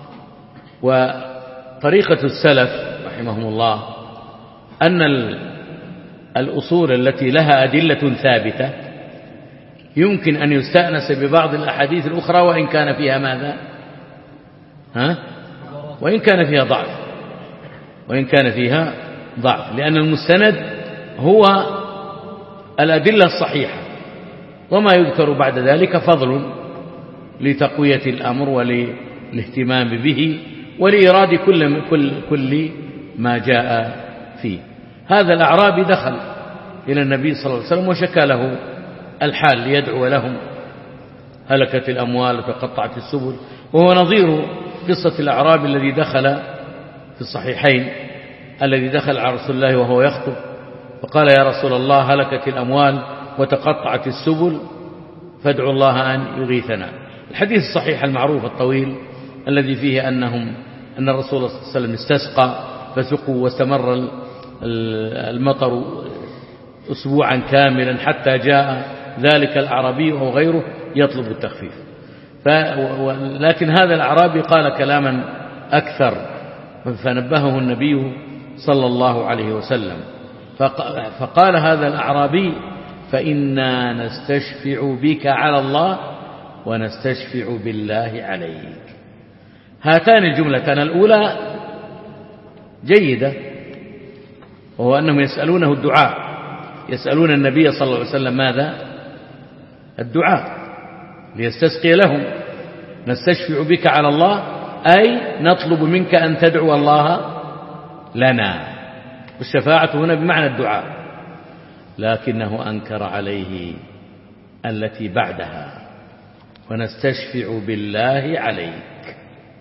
Speaker 2: وطريقة السلف رحمهم الله أن الأصول التي لها أدلة ثابتة يمكن أن يستأنس ببعض الأحاديث الأخرى وإن كان فيها ماذا؟ ها؟ وإن كان فيها ضعف وإن كان فيها ضعف لأن المستند هو الأدلة الصحيحة، وما يذكر بعد ذلك فضل لتقوية الأمر وللاهتمام به ولإيراد كل, كل, كل ما جاء فيه. هذا الأعرابي دخل إلى النبي صلى الله عليه وسلم وشكى له الحال ليدعو لهم، هلكت الأموال وتقطعت السبل، وهو نظير قصة الأعرابي الذي دخل في الصحيحين الذي دخل على رسول الله وهو يخطب فقال يا رسول الله هلكت الأموال وتقطعت السبل فادعوا الله أن يغيثنا. الحديث الصحيح المعروف الطويل الذي فيه أنهم أن الرسول صلى الله عليه وسلم استسقى فسقوا واستمر المطر أسبوعا كاملا حتى جاء ذلك الأعرابي أو غيره يطلب التخفيف. لكن هذا الأعرابي قال كلاما أكثر فنبهه النبي صلى الله عليه وسلم فقال هذا الأعرابي فإنا نستشفع بك على الله ونستشفع بالله عليك. هاتان الجملتان الأولى جيدة، وهو أنهم يسألونه الدعاء، يسألون النبي صلى الله عليه وسلم ماذا؟ الدعاء ليستسقي لهم. نستشفع بك على الله أي نطلب منك أن تدعو الله لنا، والشفاعة هنا بمعنى الدعاء. لكنه أنكر عليه التي بعدها ونستشفع بالله عليك،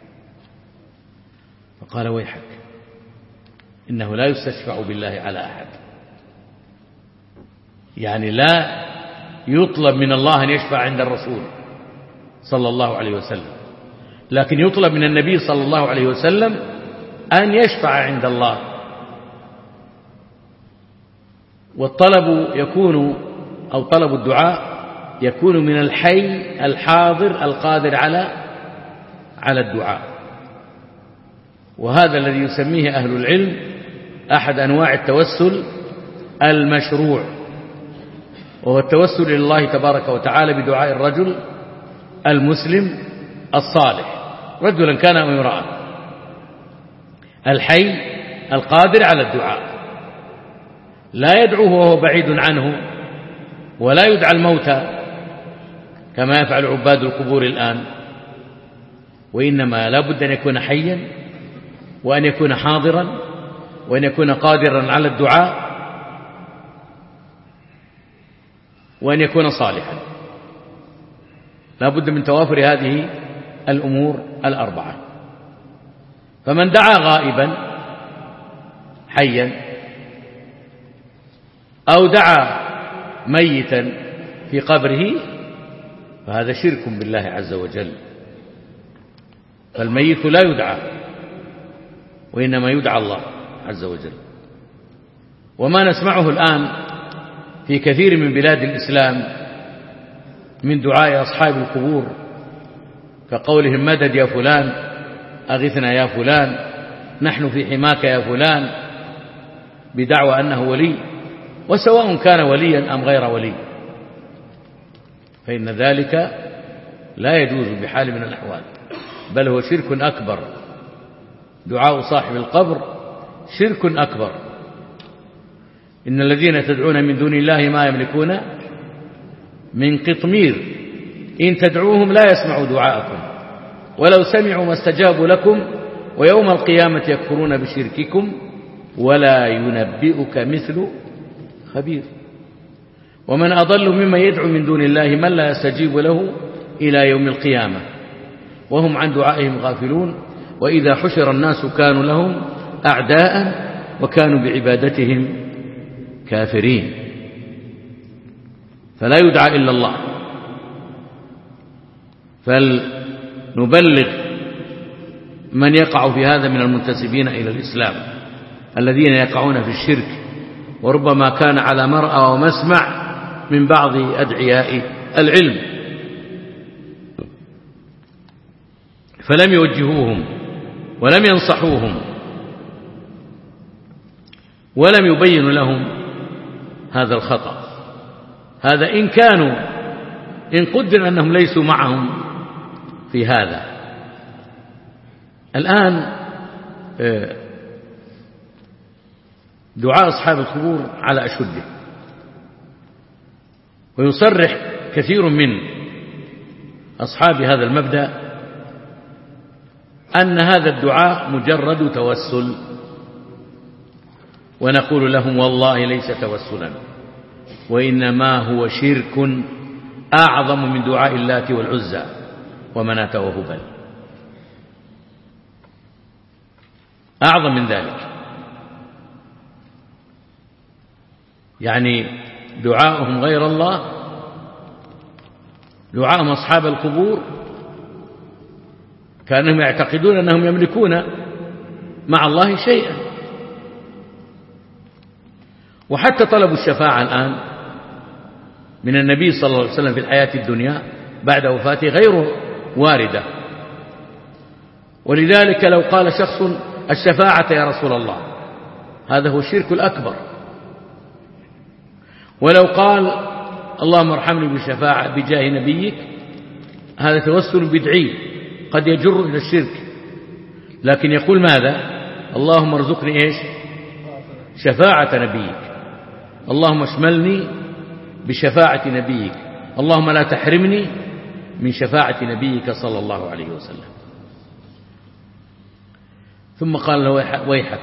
Speaker 2: فقال ويحك إنه لا يستشفع بالله على أحد، يعني لا يطلب من الله أن يشفع عند الرسول صلى الله عليه وسلم، لكن يطلب من النبي صلى الله عليه وسلم أن يشفع عند الله. والطلب يكون أو طلب الدعاء يكون من الحي الحاضر القادر على على الدعاء، وهذا الذي يسميه أهل العلم أحد أنواع التوسل المشروع، وهو التوسل إلى الله تبارك وتعالى بدعاء الرجل المسلم الصالح، رجلا كان أو امرأة، الحي القادر على الدعاء، لا يدعوه وهو بعيد عنه، ولا يدعى الموتى كما يفعل عباد القبور الآن، وإنما لا بد أن يكون حيا وأن يكون حاضرا وأن يكون قادرا على الدعاء وأن يكون صالحا. لا بد من توافر هذه الأمور الأربعة. فمن دعا غائبا حيا أو دعا ميتا في قبره فهذا شرك بالله عز وجل، فالميت لا يدعى وإنما يدعى الله عز وجل. وما نسمعه الآن في كثير من بلاد الإسلام من دعاء أصحاب القبور كقولهم مدد يا فلان، أغثنا يا فلان، نحن في حماك يا فلان، بدعوى أنه ولي، وسواء كان وليا أم غير ولي، فإن ذلك لا يجوز بحال من الأحوال، بل هو شرك أكبر. دعاء صاحب القبر شرك أكبر. إن الذين تدعون من دون الله ما يملكون من قطمير إن تدعوهم لا يسمعوا دعاءكم ولو سمعوا ما استجابوا لكم ويوم القيامة يكفرون بشرككم ولا ينبئك مثل خبير. ومن أضل ممن يدعو من دون الله من لا يستجيب له إلى يوم القيامة وهم عن دعائهم غافلون وإذا حشر الناس كانوا لهم أعداء وكانوا بعبادتهم كافرين. فلا يدعى إلا الله. فلنبلغ من يقع في هذا من المنتسبين إلى الإسلام الذين يقعون في الشرك، وربما كان على مرأى ومسمع من بعض أدعياء العلم، فلم يوجهوهم ولم ينصحوهم ولم يبينوا لهم هذا الخطأ. هذا إن كانوا إن قدر أنهم ليسوا معهم في هذا. الآن دعاء أصحاب القبور على أشده، ويصرح كثير من أصحاب هذا المبدأ أن هذا الدعاء مجرد توسل، ونقول لهم والله ليس توسلا، وإنما هو شرك أعظم من دعاء اللات والعزى ومناة وهبل، أعظم من ذلك. يعني دعاءهم غير الله، دعاءهم أصحاب القبور، كانهم يعتقدون أنهم يملكون مع الله شيئا. وحتى طلبوا الشفاعة الآن من النبي صلى الله عليه وسلم في الحياة الدنيا بعد وفاته غير واردة. ولذلك لو قال شخص الشفاعة يا رسول الله، هذا هو الشرك الأكبر. ولو قال اللهم ارحمني بالشفاعة بجاه نبيك، هذا توسل بدعي قد يجر إلى الشرك. لكن يقول ماذا؟ اللهم ارزقني إيش؟ شفاعة نبيك، اللهم اشملني بشفاعة نبيك، اللهم لا تحرمني من شفاعة نبيك صلى الله عليه وسلم. ثم قال له ويحك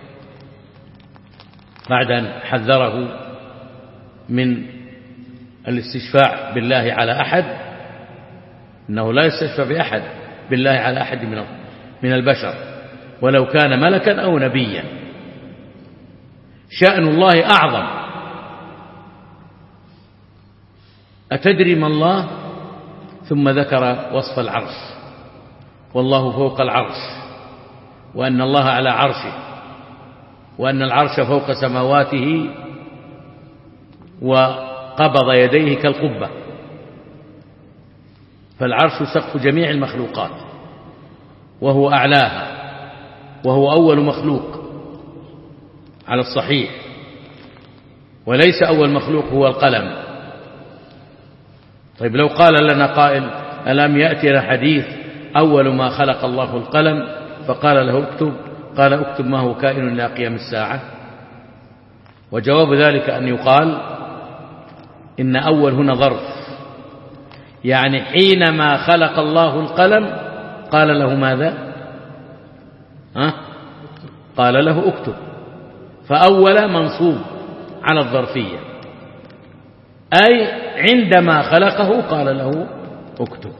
Speaker 2: بعد أن حذره من الاستشفاع بالله على أحد، إنه لا يستشفى بأحد بالله على أحد من من البشر ولو كان ملكا أو نبيا، شأن الله أعظم. أتدري ما الله؟ ثم ذكر وصف العرش، والله فوق العرش، وأن الله على عرشه، وأن العرش فوق سماواته، وقبض يديه كالقبة. فالعرش سقف جميع المخلوقات، وهو أعلاها، وهو أول مخلوق على الصحيح، وليس أول مخلوق هو القلم. طيب لو قال لنا قائل ألم يأتنا حديث أول ما خلق الله القلم فقال له اكتب، قال اكتب ما هو كائن إلى قيام الساعة؟ وجواب ذلك أن يقال إن أول هنا ظرف، يعني حينما خلق الله القلم قال له ماذا؟ ها؟ قال له اكتب، فأول منصوب على الظرفية، أي عندما خلقه قال له اكتب.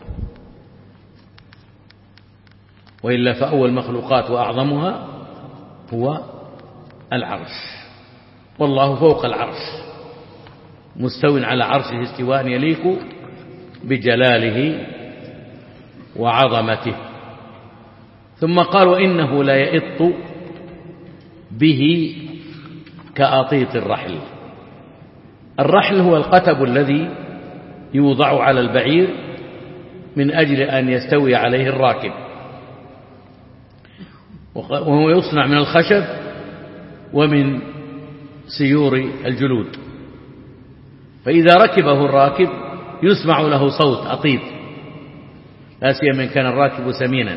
Speaker 2: وإلا فأول مخلوقات وأعظمها هو العرش، والله فوق العرش مستو على عرشه استواء يليق بجلاله وعظمته. ثم قال وإنه لا يئط به كأطيط الرحل. الرحل هو القتب الذي يوضع على البعير من أجل أن يستوي عليه الراكب، وهو يصنع من الخشب ومن سيور الجلود. فإذا ركبه الراكب يسمع له صوت أطيط، لا سيما إن كان الراكب سمينا.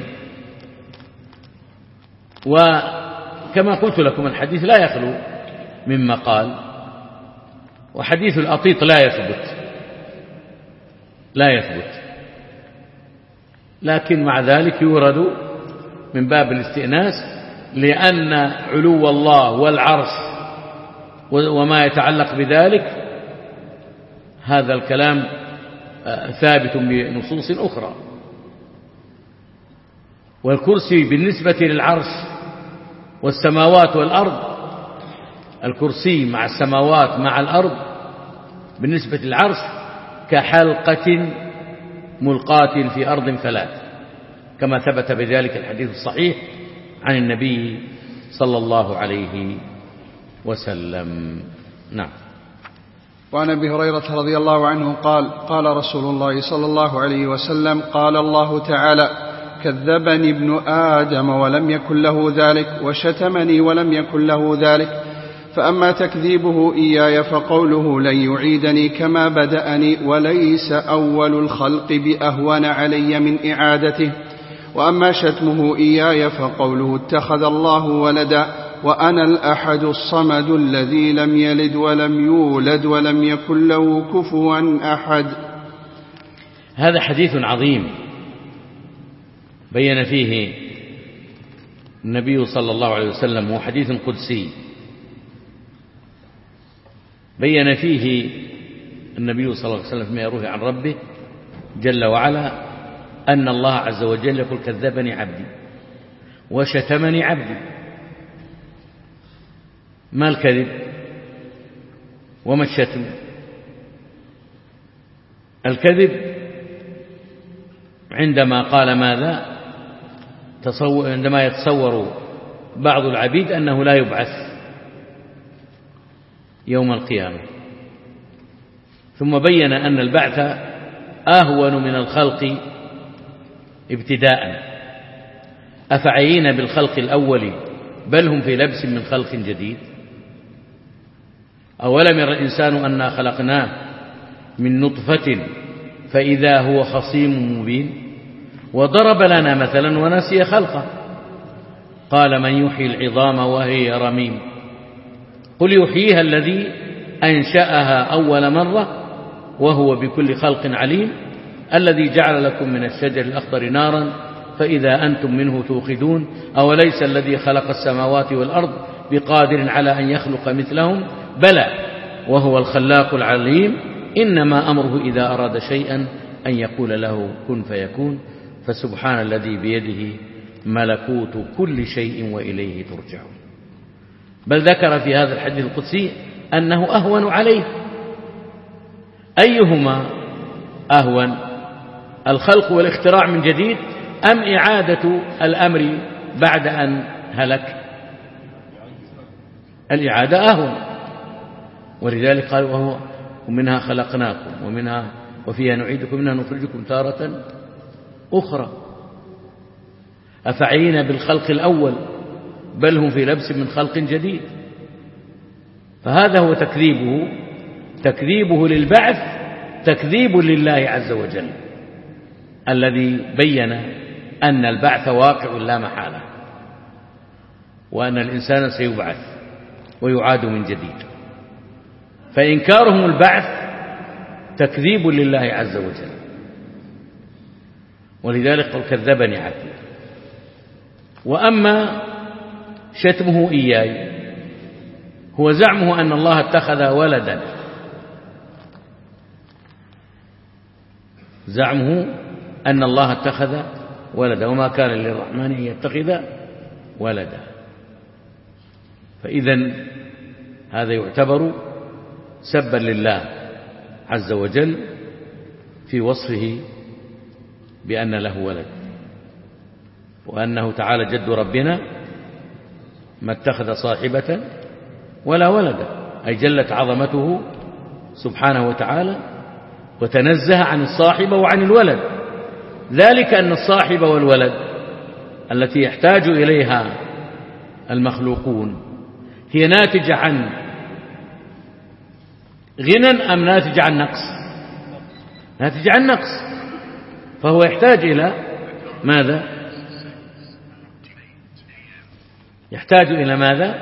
Speaker 2: وكما قلت لكم الحديث لا يخلو من مقال، وحديث الأطيط لا يثبت لا يثبت لكن مع ذلك يورد من باب الاستئناس، لأن علو الله والعرش وما يتعلق بذلك هذا الكلام ثابت بنصوص أخرى. والكرسي بالنسبة للعرش والسماوات والأرض، الكرسي مع السماوات مع الأرض بالنسبة للعرش كحلقة ملقاة في أرض فلات، كما ثبت بذلك الحديث الصحيح عن النبي صلى الله عليه وسلم. نعم.
Speaker 1: وعن أبي هريرة رضي الله عنه قال: قال رسول الله صلى الله عليه وسلم: قال الله تعالى: كذبني ابن آدم ولم يكن له ذلك، وشتمني ولم يكن له ذلك. فأما تكذيبه إياي فقوله: لن يعيدني كما بدأني، وليس أول الخلق بأهون علي من إعادته. وأما شتمه إياي فقوله: اتخذ الله ولدا، وأنا الأحد الصمد الذي لم يلد ولم يولد ولم يكن له كفوا أحد.
Speaker 2: هذا حديث عظيم بين فيه النبي صلى الله عليه وسلم، هو حديث قدسي بين فيه النبي صلى الله عليه وسلم فيما يروي عن ربه جل وعلا أن الله عز وجل يقول: كذبني عبدي وشتمني عبدي. ما الكذب وما الشتم؟ الكذب عندما قال ماذا؟ تصور عندما يتصور بعض العبيد أنه لا يبعث يوم القيامة، ثم بين أن البعث أهون من الخلق ابتداء. أفعينا بالخلق الأول بل هم في لبس من خلق جديد. أولم ير الإنسان أنا خلقناه من نطفة فإذا هو خصيم مبين. وضرب لنا مثلا ونسي خلقه، قال: من يحيي العظام وهي رميم. قل يحييها الذي أنشأها أول مرة وهو بكل خلق عليم، الذي جعل لكم من الشجر الأخضر نارا فإذا أنتم منه توقدون. أوليس الذي خلق السماوات والأرض بقادر على أن يخلق مثلهم؟ بلى وهو الخلاق العليم. إنما أمره إذا أراد شيئا أن يقول له كن فيكون. فسبحان الذي بيده ملكوت كل شيء وإليه ترجعون. بل ذكر في هذا الحديث القدسي أنه أهون عليه. أيهما أهون؟ الخلق والاختراع من جديد أم إعادة الأمر بعد أن هلك؟ الإعادة أهون. ولذلك قال: وهو ومنها خلقناكم ومنها وفيها نعيدكم ومنها نخرجكم تارة أخرى. أفعينا بالخلق الأول بل هم في لبس من خلق جديد. فهذا هو تكذيبه، تكذيبه للبعث تكذيب لله عز وجل، الذي بين أن البعث واقع لا محالة، وأن الإنسان سيبعث ويعاد من جديد. فإنكارهم البعث تكذيب لله عز وجل. ولذلك قال: كذبني عبدي. وأما شتمه إياي هو زعمه أن الله اتخذ ولدا، زعمه أن الله اتخذ ولدا، وما كان للرحمن أن يتخذ ولدا. فإذن هذا يعتبر سبا لله عز وجل في وصفه بأن له ولد، وأنه تعالى جد ربنا ما اتخذ صاحبة ولا ولدا، أي جلت عظمته سبحانه وتعالى وتنزه عن الصاحبة وعن الولد. ذلك أن الصاحبة والولد التي يحتاج إليها المخلوقون هي ناتجة عن غنى أم ناتجة عن نقص؟ ناتجة عن نقص. فهو يحتاج إلى ماذا؟ يحتاج إلى ماذا؟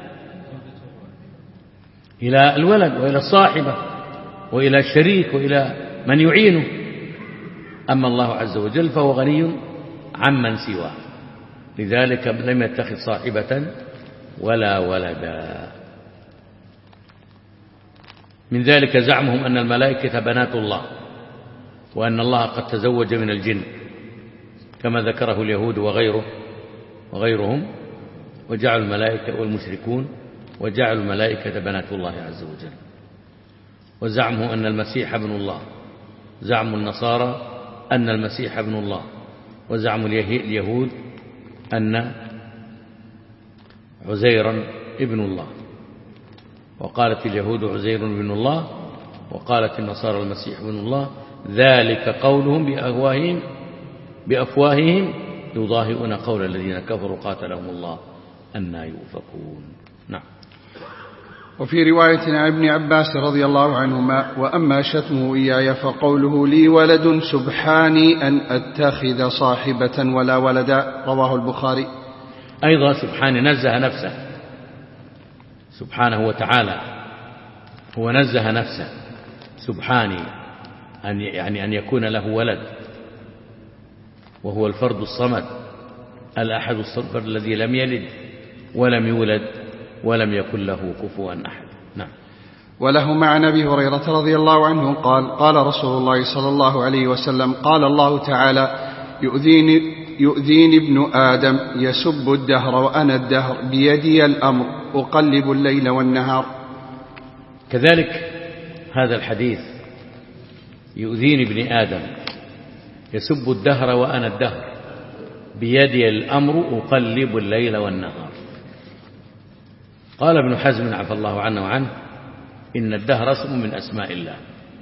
Speaker 2: إلى الولد وإلى الصاحبة وإلى الشريك وإلى من يعينه. أما الله عز وجل فهو غني عمن سواه، لذلك لم يتخذ صاحبة ولا ولدا. من ذلك زعمهم أن الملائكة بنات الله، وأن الله قد تزوج من الجن، كما ذكره اليهود وغيره وغيرهم، وجعلوا الملائكة والمشركون وجعلوا الملائكة بنات الله عز وجل، وزعموا أن المسيح ابن الله، زعموا النصارى أن المسيح ابن الله، وزعموا اليهود أن عزيرا ابن الله، وقالت اليهود عزير ابن الله، وقالت النصارى المسيح ابن الله، ذلك قولهم بأفواههم بأفواههم يضاهئون قول الذين كفروا قاتلهم الله أنى يؤفكون. نعم.
Speaker 1: وفي رواية عن ابن عباس رضي الله عنهما: وأما شتمه إياي فقوله لي ولد سبحاني أن أتخذ صاحبة ولا ولدا، رواه البخاري.
Speaker 2: أيضا سبحانه نزه نفسه سبحانه وتعالى، هو نزه نفسه سبحاني أن يعني أن يكون له ولد، وهو الفرد الصمد الأحد الصمد الذي لم يلد ولم يولد ولم يكن له كفوا أحد. نعم.
Speaker 1: وله عن أبي هريرة رضي الله عنه قال: قال رسول الله صلى الله عليه وسلم: قال الله تعالى: يؤذيني, يؤذيني ابن آدم يسب الدهر وأنا الدهر بيدي الأمر أقلب الليل والنهار.
Speaker 2: كذلك هذا الحديث: يؤذيني ابن آدم يسب الدهر وأنا الدهر بيدي الأمر أقلب الليل والنهار. قال ابن حزم عفى الله عنه وعنه: إن الدهر اسم من أسماء الله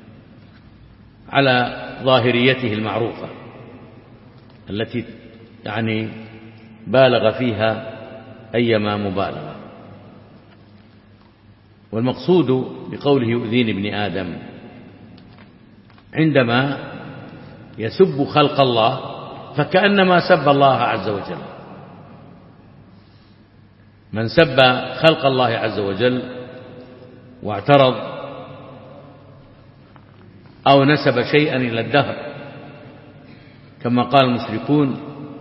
Speaker 2: على ظاهريته المعروفة التي يعني بالغ فيها أيما مبالغة. والمقصود بقوله يؤذيني ابن آدم عندما يسب خلق الله فكأنما سب الله عز وجل. من سب خلق الله عز وجل واعترض أو نسب شيئا إلى الدهر كما قال المشركون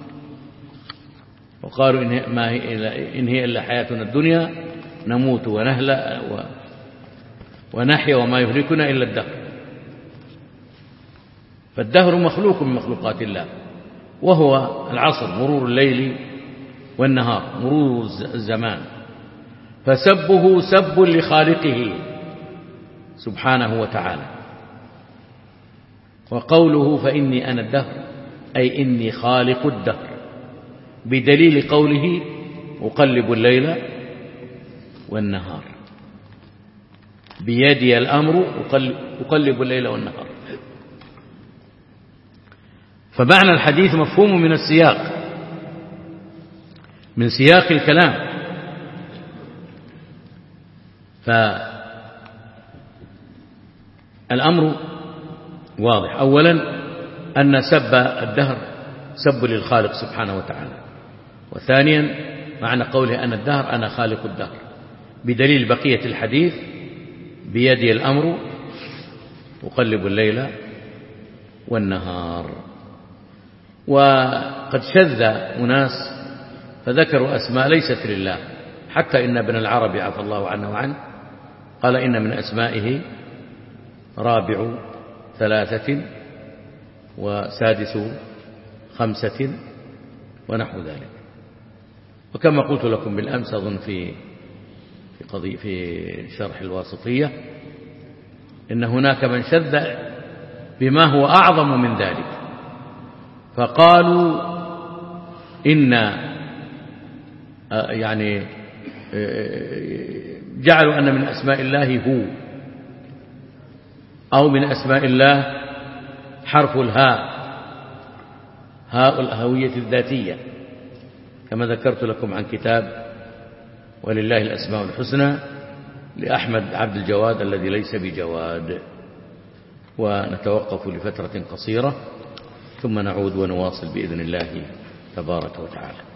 Speaker 2: وقالوا إن هي إلا حياتنا الدنيا نموت ونهلأ ونحيا وما يهلكنا إلا الدهر. فالدهر مخلوق من مخلوقات الله، وهو العصر، مرور الليل والنهار، مرور الزمان، فسبه سب لخالقه سبحانه وتعالى. وقوله فإني أنا الدهر أي إني خالق الدهر، بدليل قوله أقلب الليل والنهار بيدي الأمر أقلب الليل والنهار. فمعنى الحديث مفهوم من السياق، من سياق الكلام. فالأمر واضح. أولا أن سب الدهر سب للخالق سبحانه وتعالى، وثانيا معنى قوله أنا الدهر أنا خالق الدهر، بدليل بقية الحديث بيدي الأمر أقلب الليل والنهار. وقد شذ أناس فذكروا أسماء ليست لله، حتى إن ابن العربي عفى الله عنه وعنه قال إن من أسمائه رابع ثلاثة وسادس خمسة ونحو ذلك. وكما قلت لكم بالأمس أظن في في قضية في شرح الواسطية إن هناك من شذ بما هو أعظم من ذلك، فقالوا إن يعني جعلوا أن من أسماء الله هو، أو من أسماء الله حرف الهاء، هاء الهوية الذاتية، كما ذكرت لكم عن كتاب ولله الأسماء الحسنى لأحمد عبد الجواد الذي ليس بجواد. ونتوقف لفترة قصيرة ثم نعود ونواصل بإذن الله تبارك وتعالى.